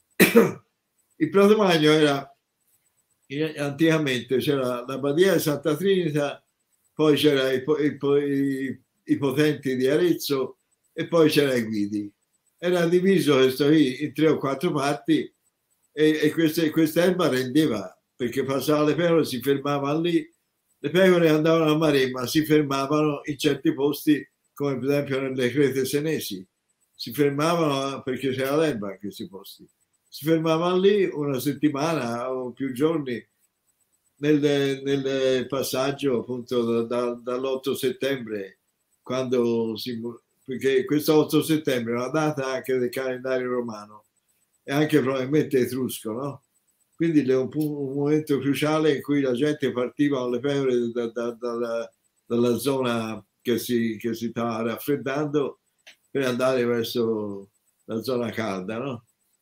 Il Prato Magno era, anticamente c'era la Badia di Santa Trinita, poi c'era i, i, i, i potenti di Arezzo e poi c'era i Guidi. Era diviso questo qui in tre o quattro parti e, e queste, questa erba rendeva, perché passavano le pecore, si fermavano lì. Le pecore andavano a Maremma, si fermavano in certi posti, come per esempio nelle Crete Senesi, si fermavano perché c'era l'erba in questi posti. Si fermavano lì una settimana o più giorni nel, nel passaggio appunto da, dall'otto settembre, quando si, perché questo otto settembre è una data anche del calendario romano e anche probabilmente etrusco, no? Quindi è un, un momento cruciale in cui la gente partiva alle pecore da, da, da, dalla zona che si, che si stava raffreddando per andare verso la zona calda, no?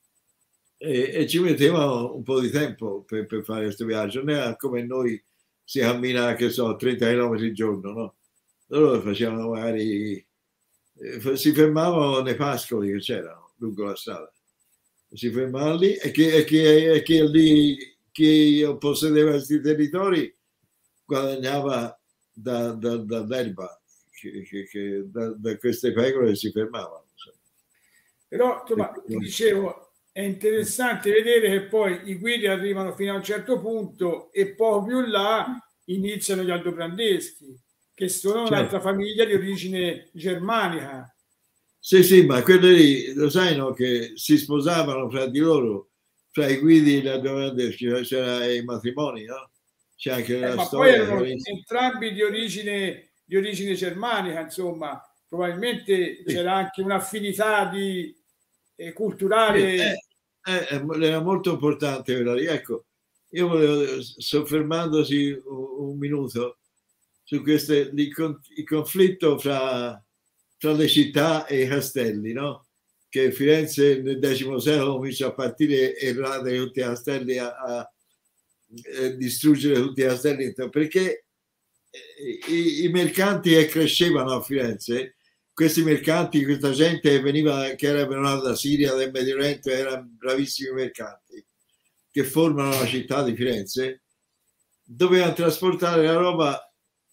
E, e ci mettevano un po' di tempo per, per fare questo viaggio, non era come noi si cammina, che so, trenta chilometri al giorno, no? Loro facevano magari, eh, si fermavano nei pascoli che c'erano lungo la strada. Si fermava lì e chi, e chi, e chi lì chi possedeva questi territori guadagnava da, da, dall'erba che, che, che da, da queste pecore si fermavano.
Però insomma, ti dicevo, è interessante vedere che poi i Guidi arrivano fino a un certo punto e poco più là iniziano gli Aldobrandeschi, che sono certo. un'altra famiglia di origine germanica.
Sì, sì, ma quelli lì, lo sai, no, che si sposavano fra di loro, fra i Guidi e gli Aldobrandeschi, c'era i matrimoni, no? C'è anche la
eh, ma
storia.
Poi erano entrambi di origine, di origine germanica, insomma, probabilmente sì. C'era anche un'affinità di, eh, culturale.
Eh, eh, eh, era molto importante quella lì. Ecco, io volevo, soffermandosi un, un minuto su questo, il conflitto fra tra le città e i castelli, no? Che Firenze nel decimo secolo comincia a partire e radere tutti i castelli, a, a, a distruggere tutti i castelli, perché i, i mercanti che crescevano a Firenze, questi mercanti, questa gente che veniva, che era venuta da Siria, del Medio Oriente, erano bravissimi mercanti che formano la città di Firenze, dovevano trasportare la roba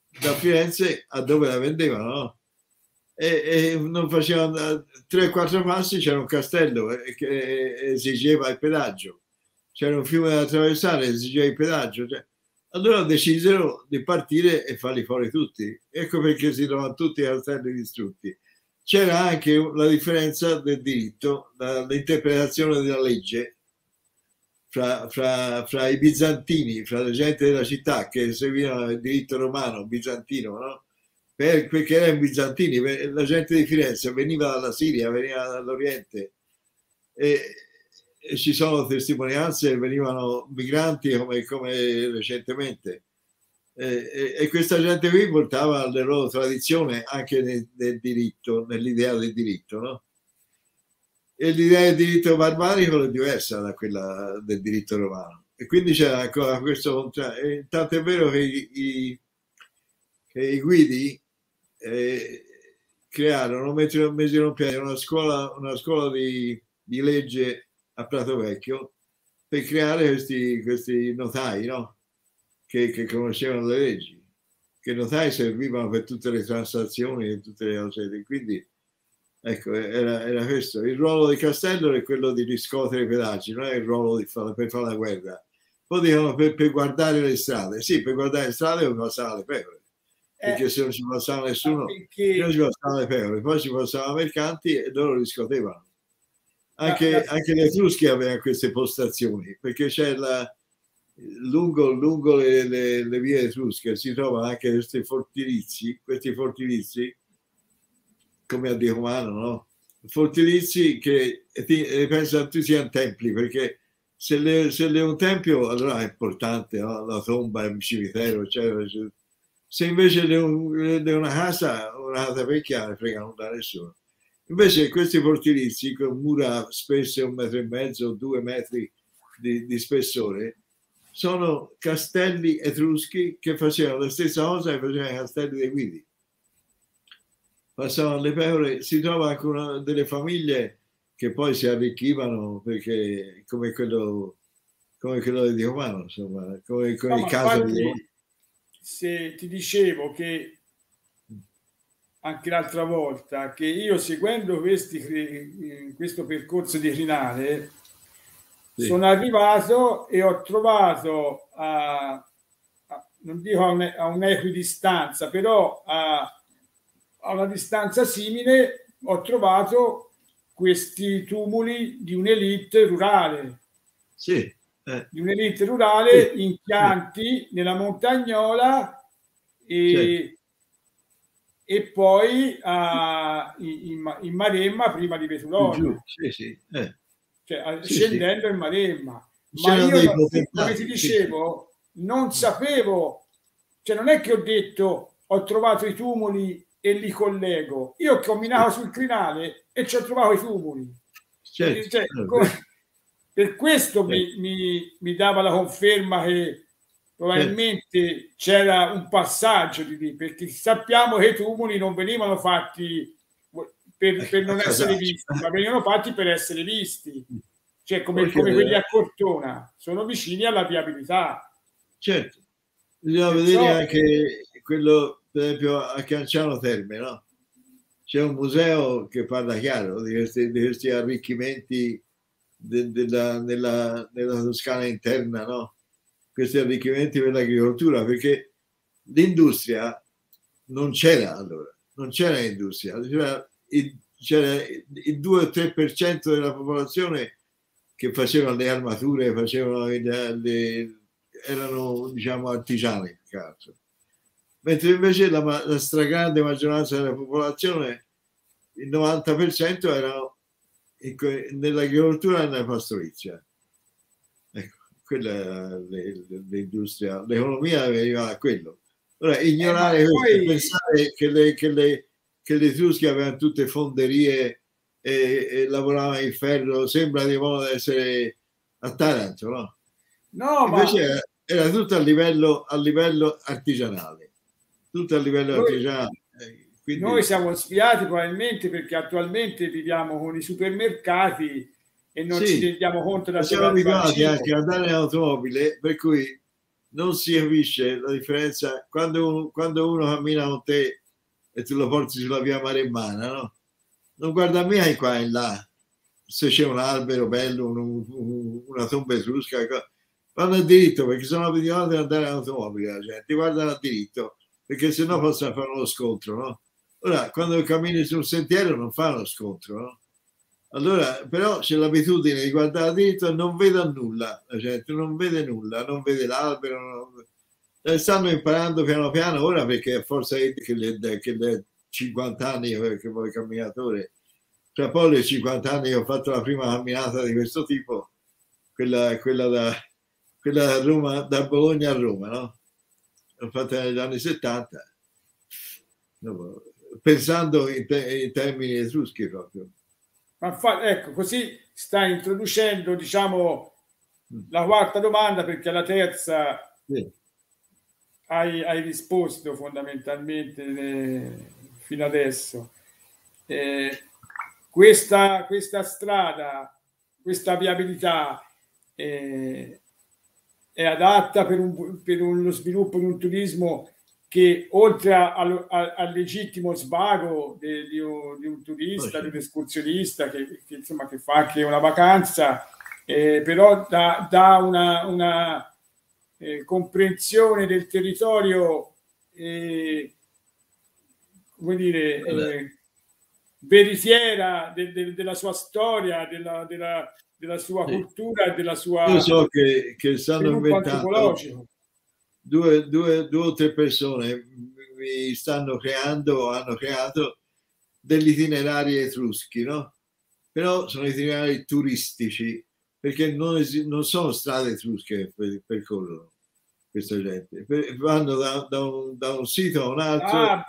da Firenze a dove la vendevano, no? E, e non facevano tre o quattro passi, c'era un castello che esigeva il pedaggio, c'era un fiume da attraversare, esigeva il pedaggio, cioè, allora decisero di partire e farli fuori tutti. Ecco perché si trovano tutti i castelli distrutti. C'era anche la differenza del diritto, l'interpretazione della legge fra, fra, fra i bizantini, fra la gente della città che seguivano il diritto romano, bizantino, no? Per, perché erano bizantini, la gente di Firenze veniva dalla Siria, veniva dall'Oriente e, e ci sono testimonianze, venivano migranti come, come recentemente. E, e questa gente qui portava le loro tradizioni anche nel, nel diritto, nell'idea del diritto, no? E l'idea del diritto barbarico è diversa da quella del diritto romano. E quindi c'era ancora questo contrario. Tanto è vero che i, i, che i guidi eh, crearono, misero in piedi una scuola, una scuola di, di legge a Prato Vecchio per creare questi, questi notai, no? Che, che conoscevano le leggi, che notai servivano per tutte le transazioni e tutte le cose. Quindi ecco, era, era questo. Il ruolo di Castello è quello di riscuotere i pedaggi, non è il ruolo di fare, per fare la guerra. Poi dicono per, per guardare le strade. Sì, per guardare le strade non passavano le pecore, perché eh, se non ci passava nessuno, perché... non ci passavano le pecore, poi ci passavano i mercanti e loro riscuotevano. Anche, la, la... anche le Etruschi avevano queste postazioni, perché c'è la lungo, lungo le, le, le vie etrusche si trovano anche questi fortilizi, questi fortilizi come a Diomano, no? Fortilizi che ti, pensano tutti siano templi, perché se le, se le è un tempio allora è importante, no? La tomba è un cimitero, eccetera, eccetera. Se invece è un, una casa, una casa vecchia, ne fregano da nessuno. Invece questi fortilizi con mura spesse un metro e mezzo, due metri di, di spessore, sono castelli etruschi che facevano la stessa cosa che facevano i castelli dei Guidi. Passavano le pecore, si trova anche una delle famiglie che poi si arricchivano perché come quello, come quello di Diomano, insomma, come, come no, il caso di Diomano.
Se ti dicevo che anche l'altra volta che io seguendo questi, questo percorso di Crinale sì. sono arrivato e ho trovato a, a non dico a un'equidistanza, però a, a una distanza simile ho trovato questi tumuli di un'elite rurale.
Sì. Eh.
Di un'elite rurale sì. in Chianti, sì. nella Montagnola e, sì. e poi a, in, in Maremma prima di Vetulone.
Sì, sì. Eh.
Cioè,
sì,
scendendo
sì.
in Maremma. Ma io, non, come ti dicevo, sì. non sapevo, cioè non è che ho detto ho trovato i tumuli e li collego. Io camminavo sì. sul crinale e ci ho trovato i tumuli.
Certo.
Cioè, come, per questo mi, mi, mi dava la conferma che probabilmente certo. c'era un passaggio di lì, perché sappiamo che i tumuli non venivano fatti per, per non essere visti, ma venivano fatti per essere visti. Cioè come, come quelli a Cortona, sono vicini alla viabilità.
Certo, bisogna Perciò... vedere anche quello, per esempio, a Canciano Terme, no? C'è un museo che parla chiaro di questi, di questi arricchimenti de, de la, nella, nella Toscana interna, no? Questi arricchimenti per l'agricoltura, perché l'industria non c'era allora, non c'era industria, c'era il, c'era il due o tre per cento della popolazione che facevano le armature, facevano le, le, erano diciamo artigiani, cazzo. Mentre invece la, la stragrande maggioranza della popolazione, il novanta per cento erano nell'agricoltura e nella pastorizia. Ecco, quella era l'industria, l'economia veniva da quello. Ora, ignorare eh, questo, poi... pensare che le, che le, che le Etruschi avevano tutte fonderie e, e lavoravano in ferro, sembra di modo essere a Taranto, no?
No,
invece
ma...
era, era tutto a livello, a livello artigianale, tutto a livello noi, artigianale.
Quindi... Noi siamo spiati probabilmente perché attualmente viviamo con i supermercati e non sì, ci rendiamo conto da
siamo abituati anche ad andare in automobile, per cui non si capisce la differenza quando uno, quando uno cammina con te e tu lo porti sulla via Maremmana, no? Non guarda mai qua e là, se c'è un albero bello, un, un, una tomba etrusca, vanno a diritto perché sono abituati ad andare all'automobile, la gente guardano a diritto perché sennò possono fare uno scontro, no? Ora, quando cammini sul sentiero non fa uno scontro, no? Allora, però c'è l'abitudine di guardare a diritto e non vede nulla, la gente non vede nulla, non vede l'albero, non... stanno imparando piano piano ora perché a forza che le, che le cinquanta anni che voi camminatore, tra poi le cinquanta anni che ho fatto la prima camminata di questo tipo, quella, quella, da, quella da Roma, da Bologna a Roma, no? L'ho fatta negli anni settanta, no, pensando in, te, in termini etruschi proprio.
Ma fa, ecco, così sta introducendo, diciamo, la quarta domanda, perché alla terza sì. hai, hai risposto fondamentalmente eh, fino adesso. Eh, questa, questa strada, questa viabilità eh, è adatta per, un, per uno sviluppo di un turismo che oltre al, al, al legittimo svago di, di, un, di un turista, oh, sì. di un escursionista che, che, insomma, che fa anche una vacanza, eh, però dà, dà una, una eh, comprensione del territorio, eh, come dire, eh, veritiera de, de, della sua storia, della, della, della sua sì. cultura e della sua...
Io so che, che stanno inventando... Due, due, due o tre persone mi stanno creando, hanno creato degli itinerari etruschi, no? Però sono itinerari turistici, perché non, non sono strade etrusche per percorrono questa gente. Vanno da, da, un, da un sito a un altro.
Ah,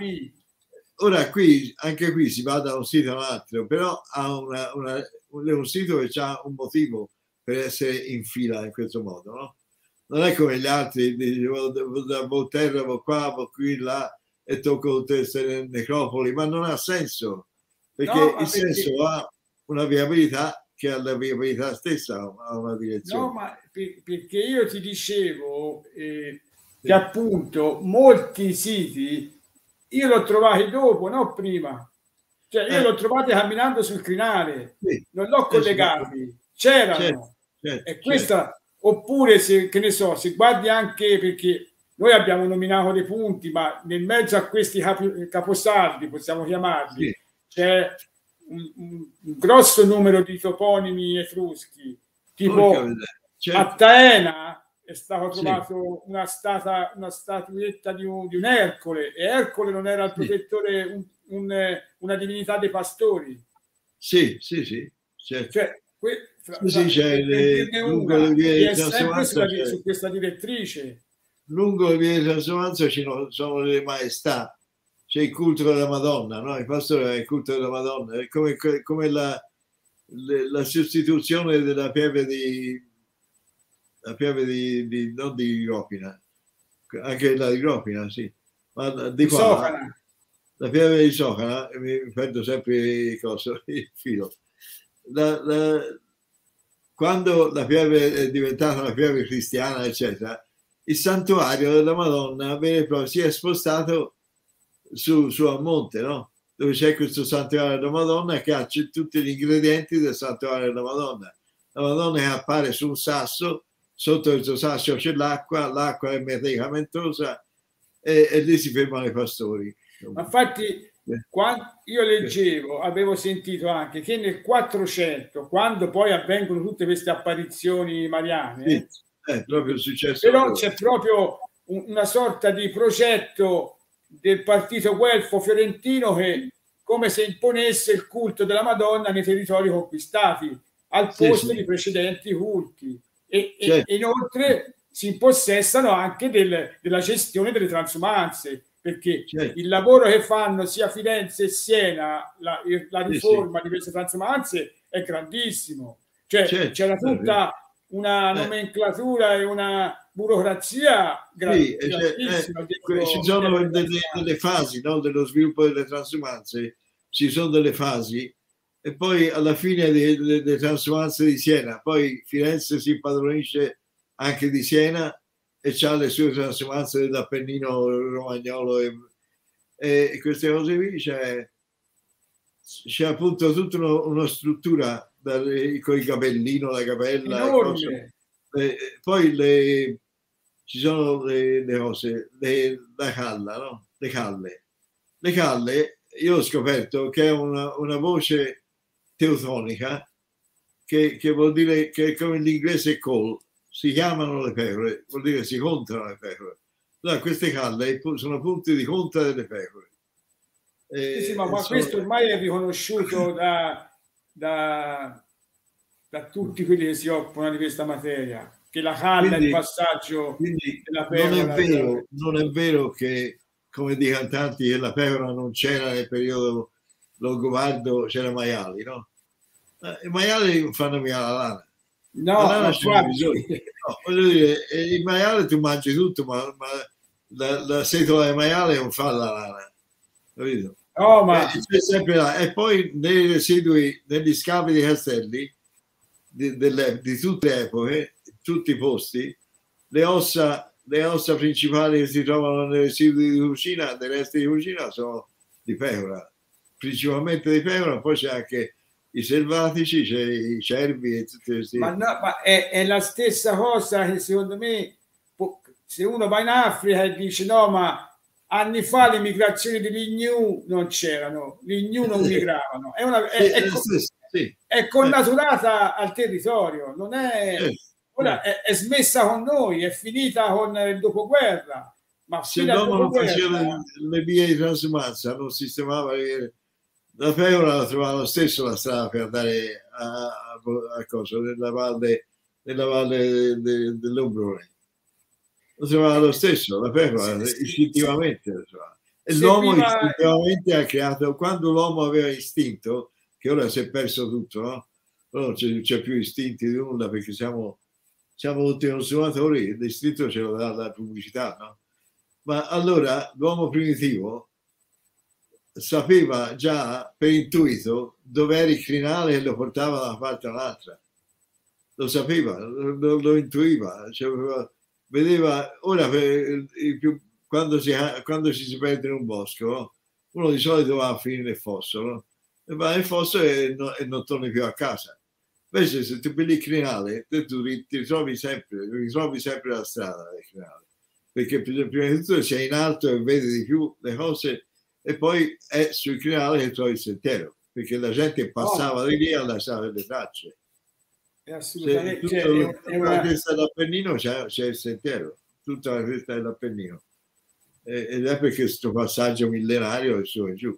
Ora qui, anche qui si va da un sito a un altro, però ha una, una, un sito che ha un motivo per essere in fila in questo modo, no? Non è come gli altri, dicevo, da Volterra, vado qua, vado qui, là, e tocco queste necropoli, ma non ha senso, perché no, il perché... senso ha una viabilità che ha la viabilità stessa, ha una direzione.
No, ma perché io ti dicevo eh, sì. che appunto molti siti io l'ho trovati dopo, non prima. Cioè io eh. l'ho trovati camminando sul crinale, sì. non l'ho collegati, c'erano.
Certo, certo,
e questa... Certo. Oppure, se, che ne so, se guardi anche, perché noi abbiamo nominato dei punti, ma nel mezzo a questi capi, caposaldi, possiamo chiamarli, sì. c'è un, un, un grosso numero di toponimi etruschi, tipo certo. a Taena è stato trovato sì. una, stata, una statuetta di un, di un Ercole, e Ercole non era il protettore, un, un, una divinità dei pastori.
Sì, sì, sì. Certo.
Cioè, que, Fra,
sì, c'è le, lungo le vie di
transumanza su questa direttrice.
Lungo le vie di transumanza ci sono le maestà, c'è il culto della Madonna, no? Il pastore è il culto della Madonna, è come, come la, le, la sostituzione della pieve di la pieve di, di non di Gropina, anche la di Gropina, sì, ma di qua
Socana.
La pieve di Socana, mi perdo sempre il, coso, il filo. La, la, quando la pieve è diventata una pieve cristiana, eccetera, il santuario della Madonna si è spostato su, su a monte, no? Dove c'è questo santuario della Madonna che ha tutti gli ingredienti del santuario della Madonna. La Madonna che appare su un sasso, sotto questo sasso c'è l'acqua, l'acqua è medicamentosa e, e lì si fermano i pastori.
Ma infatti quando io leggevo, avevo sentito anche che nel quattrocento, quando poi avvengono tutte queste apparizioni mariane,
sì, è proprio successo,
però c'è proprio un, una sorta di progetto del partito guelfo fiorentino che come se imponesse il culto della Madonna nei territori conquistati al posto sì, sì. di precedenti culti e, certo. e inoltre si impossessano anche del, della gestione delle transumanze, perché certo. il lavoro che fanno sia Firenze e Siena, la, la riforma sì, sì. di queste transumanze è grandissimo, cioè certo. c'era tutta una nomenclatura e una burocrazia
sì, grandissima. Cioè, eh, ci sono delle, delle fasi, no, dello sviluppo delle transumanze, ci sono delle fasi e poi alla fine delle, delle transumanze di Siena, poi Firenze si impadronisce anche di Siena e c'ha le sue trasumanze dell'Appennino romagnolo e, e queste cose qui, c'è, c'è appunto tutta uno, una struttura con il capellino, la capella,
enorme.
E poi le, ci sono le, le cose, le, la calla, no? Le calle. Le calle, io ho scoperto che è una, una voce teutonica che, che vuol dire che come l'inglese call, si chiamano le pecore, vuol dire si contano le pecore. Allora, queste calle sono punti di conta delle pecore.
E, sì, sì, ma, ma sono... questo ormai è riconosciuto da, da, da tutti quelli che si occupano di questa materia, che la calla quindi, è il passaggio
quindi della pecora. Non è vero, non è vero che, come dicono tanti, che la pecora non c'era nel periodo longobardo, c'era maiali, no? I maiali fanno mica la lana.
No,
la lana
no,
no, voglio dire, il maiale tu mangi tutto, ma, ma la, la setola del maiale non fa la lana, capito?
Oh, ma...
e, c'è sempre là. E poi nei residui, negli scavi di castelli di, delle, di tutte le epoche, tutti i posti, le ossa, le ossa principali che si trovano nei residui di cucina, dei resti di cucina, sono di pecora, principalmente di pecora, poi c'è anche i selvatici, c'è i cervi e tutte queste...
Ma, no, ma è, è la stessa cosa che secondo me, se uno va in Africa e dice no, ma anni fa le migrazioni degli Gnu non c'erano, gli Gnu non migravano, è, una, è, è,
sì, sì.
è connaturata al territorio, non è,
sì,
ora
sì.
È, è smessa con noi, è finita con il dopoguerra, ma
se l'uomo non faceva le, le vie di transumanza, non sistemava le, la pecora la trovava lo stesso la strada per andare a, a, a cosa, nella valle, nella valle de, dell'Ombrone. Lo trovava lo stesso, la pecora, sì, istintivamente lo trovava. E l'uomo prima... istintivamente ha creato, quando l'uomo aveva istinto, che ora si è perso tutto, no? Non c'è, c'è più istinti di nulla perché siamo, siamo tutti consumatori, l'istinto ce lo dà la pubblicità, no? Ma allora l'uomo primitivo sapeva già per intuito dove era il crinale e lo portava da una parte all'altra. Lo sapeva, lo, lo intuiva, cioè, vedeva. Ora per, più, quando, si, quando ci si perde in un bosco, uno di solito va a finire nel fosso, no? E va nel fosso e, no, e non torni più a casa. Invece se tu vedi il crinale, tu ti ritrovi sempre, ritrovi sempre la strada del crinale, perché prima di tutto sei in alto e vedi di più le cose, e poi è sul crinale che trovi il sentiero, perché la gente passava oh. di lì e lasciava le tracce.
È assolutamente.
Se, tutto, cioè, è, è una... la cresta dell'Appennino c'è, c'è il sentiero, tutta la cresta dell'Appennino, ed è perché questo passaggio millenario è su e giù.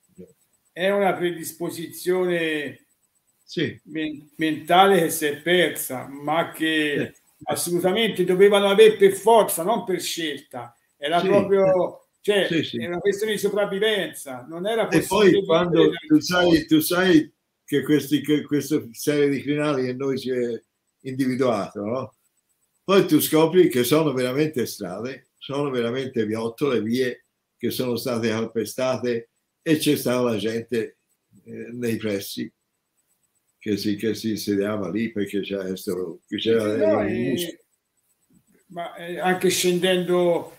È una predisposizione
sì.
men- mentale che si è persa, ma che
sì.
assolutamente dovevano avere per forza, non per scelta. Era sì. proprio, cioè,
sì, sì.
è una questione di sopravvivenza, non era possibile.
E poi quando tu sai, tu sai che, questi, che questa serie di crinali che noi ci è individuato, no? Poi tu scopri che sono veramente strade, sono veramente viottole, vie che sono state calpestate, e c'è stata la gente eh, nei pressi che si, che si insediava lì perché c'era, questo, c'era
no, eh, ma eh, anche scendendo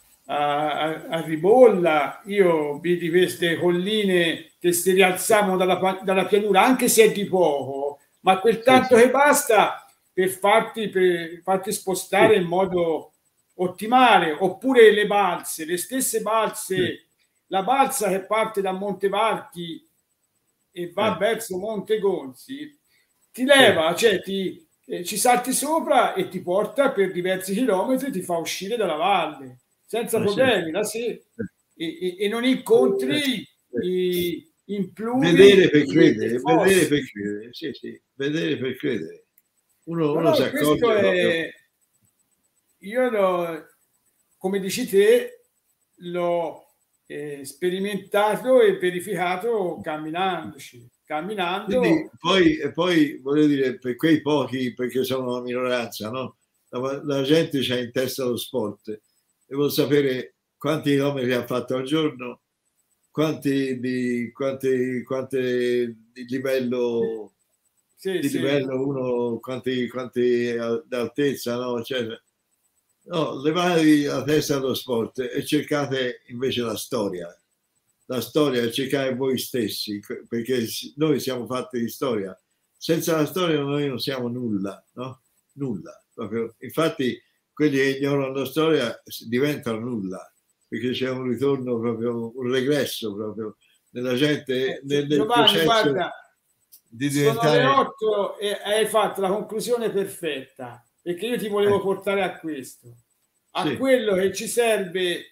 a, a, a Ribolla io vidi queste colline che si rialzavano dalla, dalla pianura, anche se è di poco, ma quel tanto sì, sì. che basta per farti, per farti spostare sì. in modo ottimale. Oppure le balze, le stesse balze, sì. la balza che parte da Montevarchi e va eh. verso Monte Gonzi, ti leva, sì. cioè ti, eh, ci salti sopra e ti porta per diversi chilometri, ti fa uscire dalla valle senza eh, problemi, sì. la sì. e, e, e non incontri eh. i impluvi.
Vedere per credere, vedere per credere, sì, sì, vedere per credere. Uno,
no,
uno
no,
si accorge.
È... Io lo, come dici te, l'ho eh, sperimentato e verificato camminandoci, camminando.
Quindi, poi, e poi voglio dire, per quei pochi, perché sono una minoranza, no? La, la gente c'ha in testa lo sport. Devo sapere quanti chilometri ha fatto al giorno, quanti di quanti, quanti di livello
sì,
di
sì.
livello uno, quanti, quanti d'altezza, no? Cioè, No, levatevi la testa dallo sport e cercate invece la storia. La storia, cercare voi stessi, perché noi siamo fatti di storia. Senza la storia noi non siamo nulla, no? Nulla. Proprio. Infatti quelli che ignorano la storia diventano nulla, perché c'è un ritorno proprio, un regresso proprio nella gente, nel, nel
Giovanni,
processo
guarda,
di
diventare... sono le otto
e
hai fatto la conclusione perfetta, perché io ti volevo eh. portare a questo, a sì. quello che ci serve,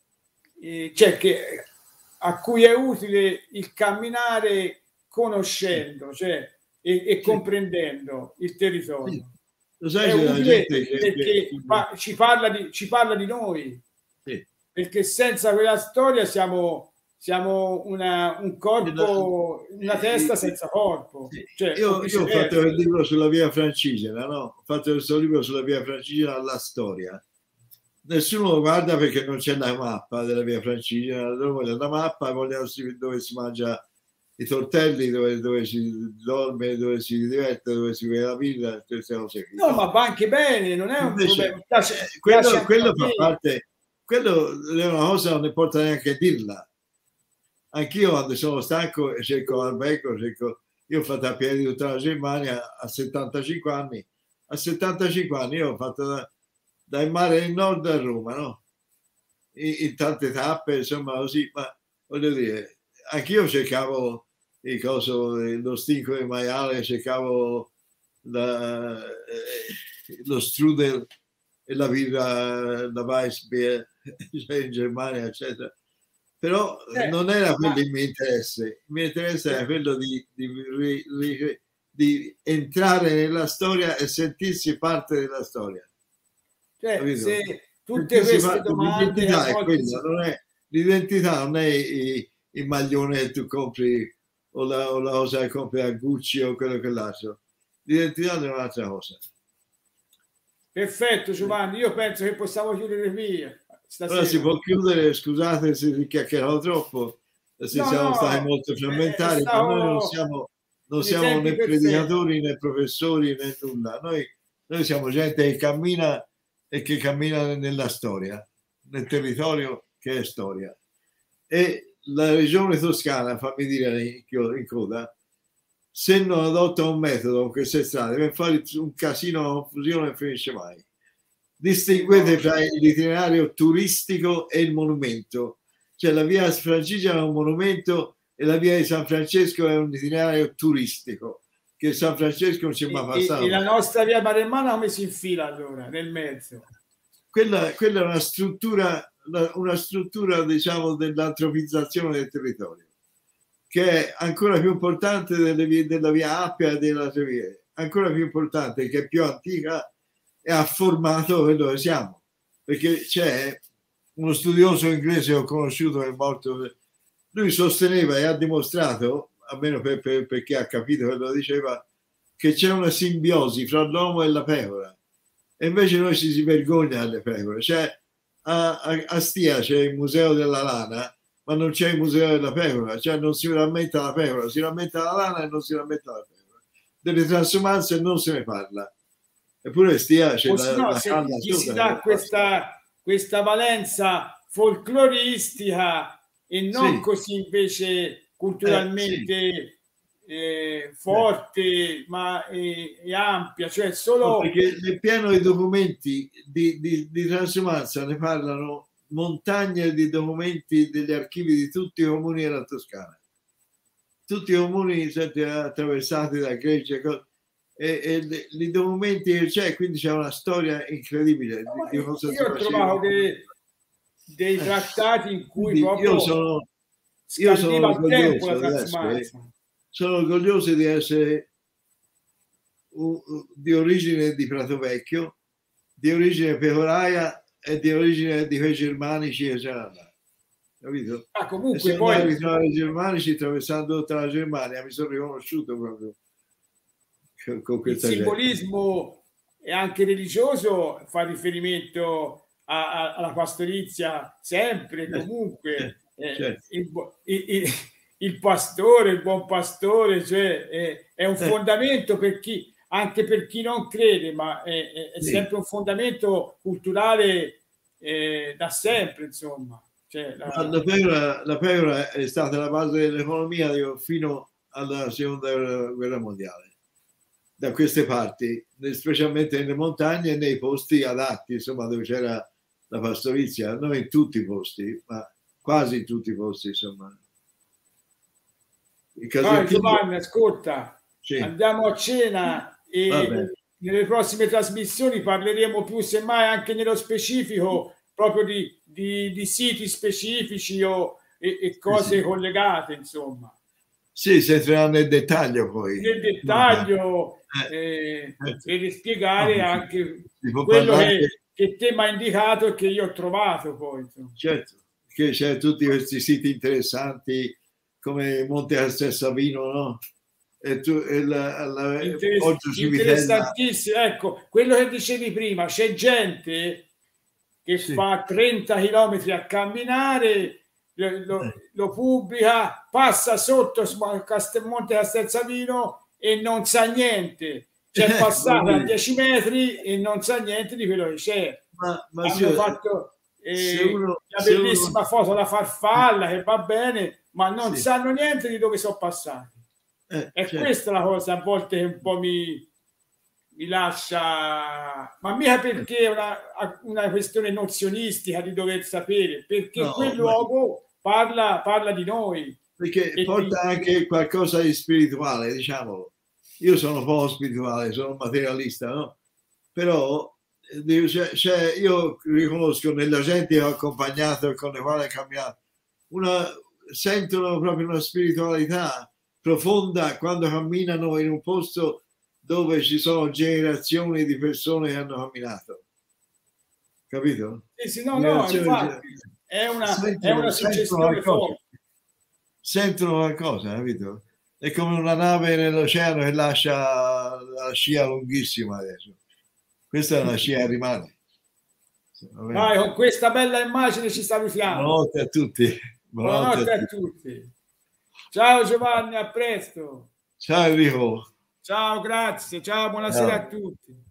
eh, cioè che a cui è utile il camminare conoscendo, cioè e, e sì. comprendendo il territorio. Sì.
Lo sai,
è utile
gente che,
perché
che...
Pa, ci, parla di, ci parla di noi, sì. perché senza quella storia siamo, siamo una, un corpo, una testa senza corpo.
Sì.
Cioè,
io, io ho fatto il libro sulla via Francigena, no? Ho fatto questo libro sulla via Francigena, la storia. Nessuno lo guarda perché non c'è la mappa della via Francigena, loro vogliono la mappa, vogliono dove si mangia i tortelli, dove, dove si dorme, dove si diverte, dove si vede la villa, queste cose qui.
No, no, ma va anche bene, non è un
Invece,
problema. Piace,
eh, quello
piace
quello fa parte, quello è una cosa non importa neanche dirla. Anch'io quando sono stanco e cerco l'albergo, cerco, io ho fatto a piedi tutta la Germania a settantacinque anni. A settantacinque anni io ho fatto da, dal mare del nord a Roma, no? In, in tante tappe, insomma, così, ma voglio dire, anch'io cercavo il coso, lo stinco di maiale, cercavo la, eh, lo strudel e la birra, la Weissbier, cioè in Germania, eccetera. Però eh, non era quello il mio interesse. Il mio interesse era quello di, di, di, di entrare nella storia e sentirsi parte della storia.
Cioè, se tutte queste fa, domande
l'identità è quella, non è, l'identità non è il, il maglione che tu compri o la, o la cosa che compri a Gucci o quello che l'altro. L'identità è un'altra cosa.
Perfetto, Giovanni, io penso che possiamo chiudere qui. Stasera.
Ora si può chiudere, scusate se si chiacchierano troppo, se no, siamo no, stati molto frammentari, ma noi non siamo, non siamo né predicatori né professori né nulla. Noi, noi siamo gente che cammina e che cammina nella storia, nel territorio che è storia. E la regione toscana, fammi dire in coda, se non adotta un metodo con queste strade, per fare un casino, una confusione non finisce mai. Distinguete tra l'itinerario turistico e il monumento. Cioè la via Francigena è un monumento e la via di San Francesco è un itinerario turistico, che San Francesco non c'è mai passato.
E, e la nostra via Maremmana come si infila allora nel mezzo?
Quella, quella è una struttura, una struttura diciamo dell'antropizzazione del territorio, che è ancora più importante delle vie, della via Appia e delle altre vie, ancora più importante, che è più antica e ha formato quello che siamo, perché c'è uno studioso inglese che ho conosciuto che è morto, lui sosteneva e ha dimostrato, almeno per, per, perché ha capito quello che diceva, che c'è una simbiosi fra l'uomo e la pecora, e invece noi ci si vergogna alle pecore. Cioè a, a, a Stia c'è il museo della lana, ma non c'è il museo della pecora, cioè non si rammenta la pecora, si rammenta la lana e non si rammenta la pecora. Delle transumanze non se ne parla. Eppure Stia c'è la,
no,
la
se gli si dà questa, questa valenza folcloristica e non sì. così invece culturalmente eh, sì. eh, forte eh. ma eh, e ampia, cioè solo
no, perché nel pieno dei documenti di, di, di transumanza ne parlano montagne di documenti degli archivi di tutti i comuni della Toscana, tutti i comuni attraversati da Grecia e, e i documenti che c'è, quindi c'è una storia incredibile.
No,
di, di cosa
io ho trovato dei, dei trattati in cui
quindi
proprio
io sono, io sono orgoglioso,
la
di essere, sono orgoglioso di essere uh, di origine di Prato Vecchio, di origine pecoraia e di origine di quei germanici che c'erano là. Capito?
Ah, comunque
e sono
poi
andato a ritrovare i germanici attraversando tutta la Germania, mi sono riconosciuto proprio con
il simbolismo e anche religioso fa riferimento a, a, alla pastorizia sempre, comunque eh, certo. il, il, il, il pastore, il buon pastore, cioè è, è un fondamento per chi anche per chi non crede, ma è, è, è sì. sempre un fondamento culturale eh, da sempre, insomma. Cioè, la...
La, pecora, la pecora è stata la base dell'economia fino alla seconda guerra mondiale, da queste parti, specialmente nelle montagne e nei posti adatti, insomma, dove c'era la pastorizia, non in tutti i posti, ma quasi in tutti i posti, insomma.
Vai, Giovanni, ascolta, sì. Andiamo a cena e nelle prossime trasmissioni parleremo più, semmai anche nello specifico, proprio di, di, di siti specifici o, e, e cose sì, sì. collegate, insomma.
Sì, si entrerà nel dettaglio poi.
Nel dettaglio eh, eh, eh, per spiegare no, anche quello che, che te mi hai indicato e che io ho trovato poi. Insomma.
Certo, che c'è tutti questi siti interessanti come Monte Castel Savino, no? E tu, e la, la,
Interess- interessantissimo, ecco, quello che dicevi prima, c'è gente che sì. fa trenta chilometri a camminare, lo, lo, eh. lo pubblica, passa sotto Monte Castel Savino e non sa niente, c'è passato a dieci metri e non sa niente di quello che c'è. Ma, ma hanno se, fatto eh, uno, una bellissima uno... foto da farfalla che va bene, ma non sì. sanno niente di dove sono passati. Eh, e certo. questa è la cosa a volte che un po' mi, mi lascia, ma mica perché è una, una questione nozionistica di dover sapere, perché no, quel luogo ma... parla, parla di noi.
Perché porta di... anche qualcosa di spirituale, diciamolo. Io sono poco spirituale, sono materialista, no? Però cioè, cioè, io riconosco nella gente che ho accompagnato e con le quali ho camminato, una, sentono proprio una spiritualità profonda quando camminano in un posto dove ci sono generazioni di persone che hanno camminato, capito?
Sì, sì, no, no, infatti, è una, sentono, è una suggestione forte.
Sentono qualcosa, capito? È come una nave nell'oceano che lascia la scia lunghissima adesso. Questa è una scia che rimane.
Vai, con questa bella immagine ci salutiamo.
Buonanotte a tutti.
Buonanotte, Buonanotte a, tutti. a tutti. Ciao Giovanni, a presto.
Ciao Enrico.
Ciao, grazie. Ciao, buonasera Ciao. a tutti.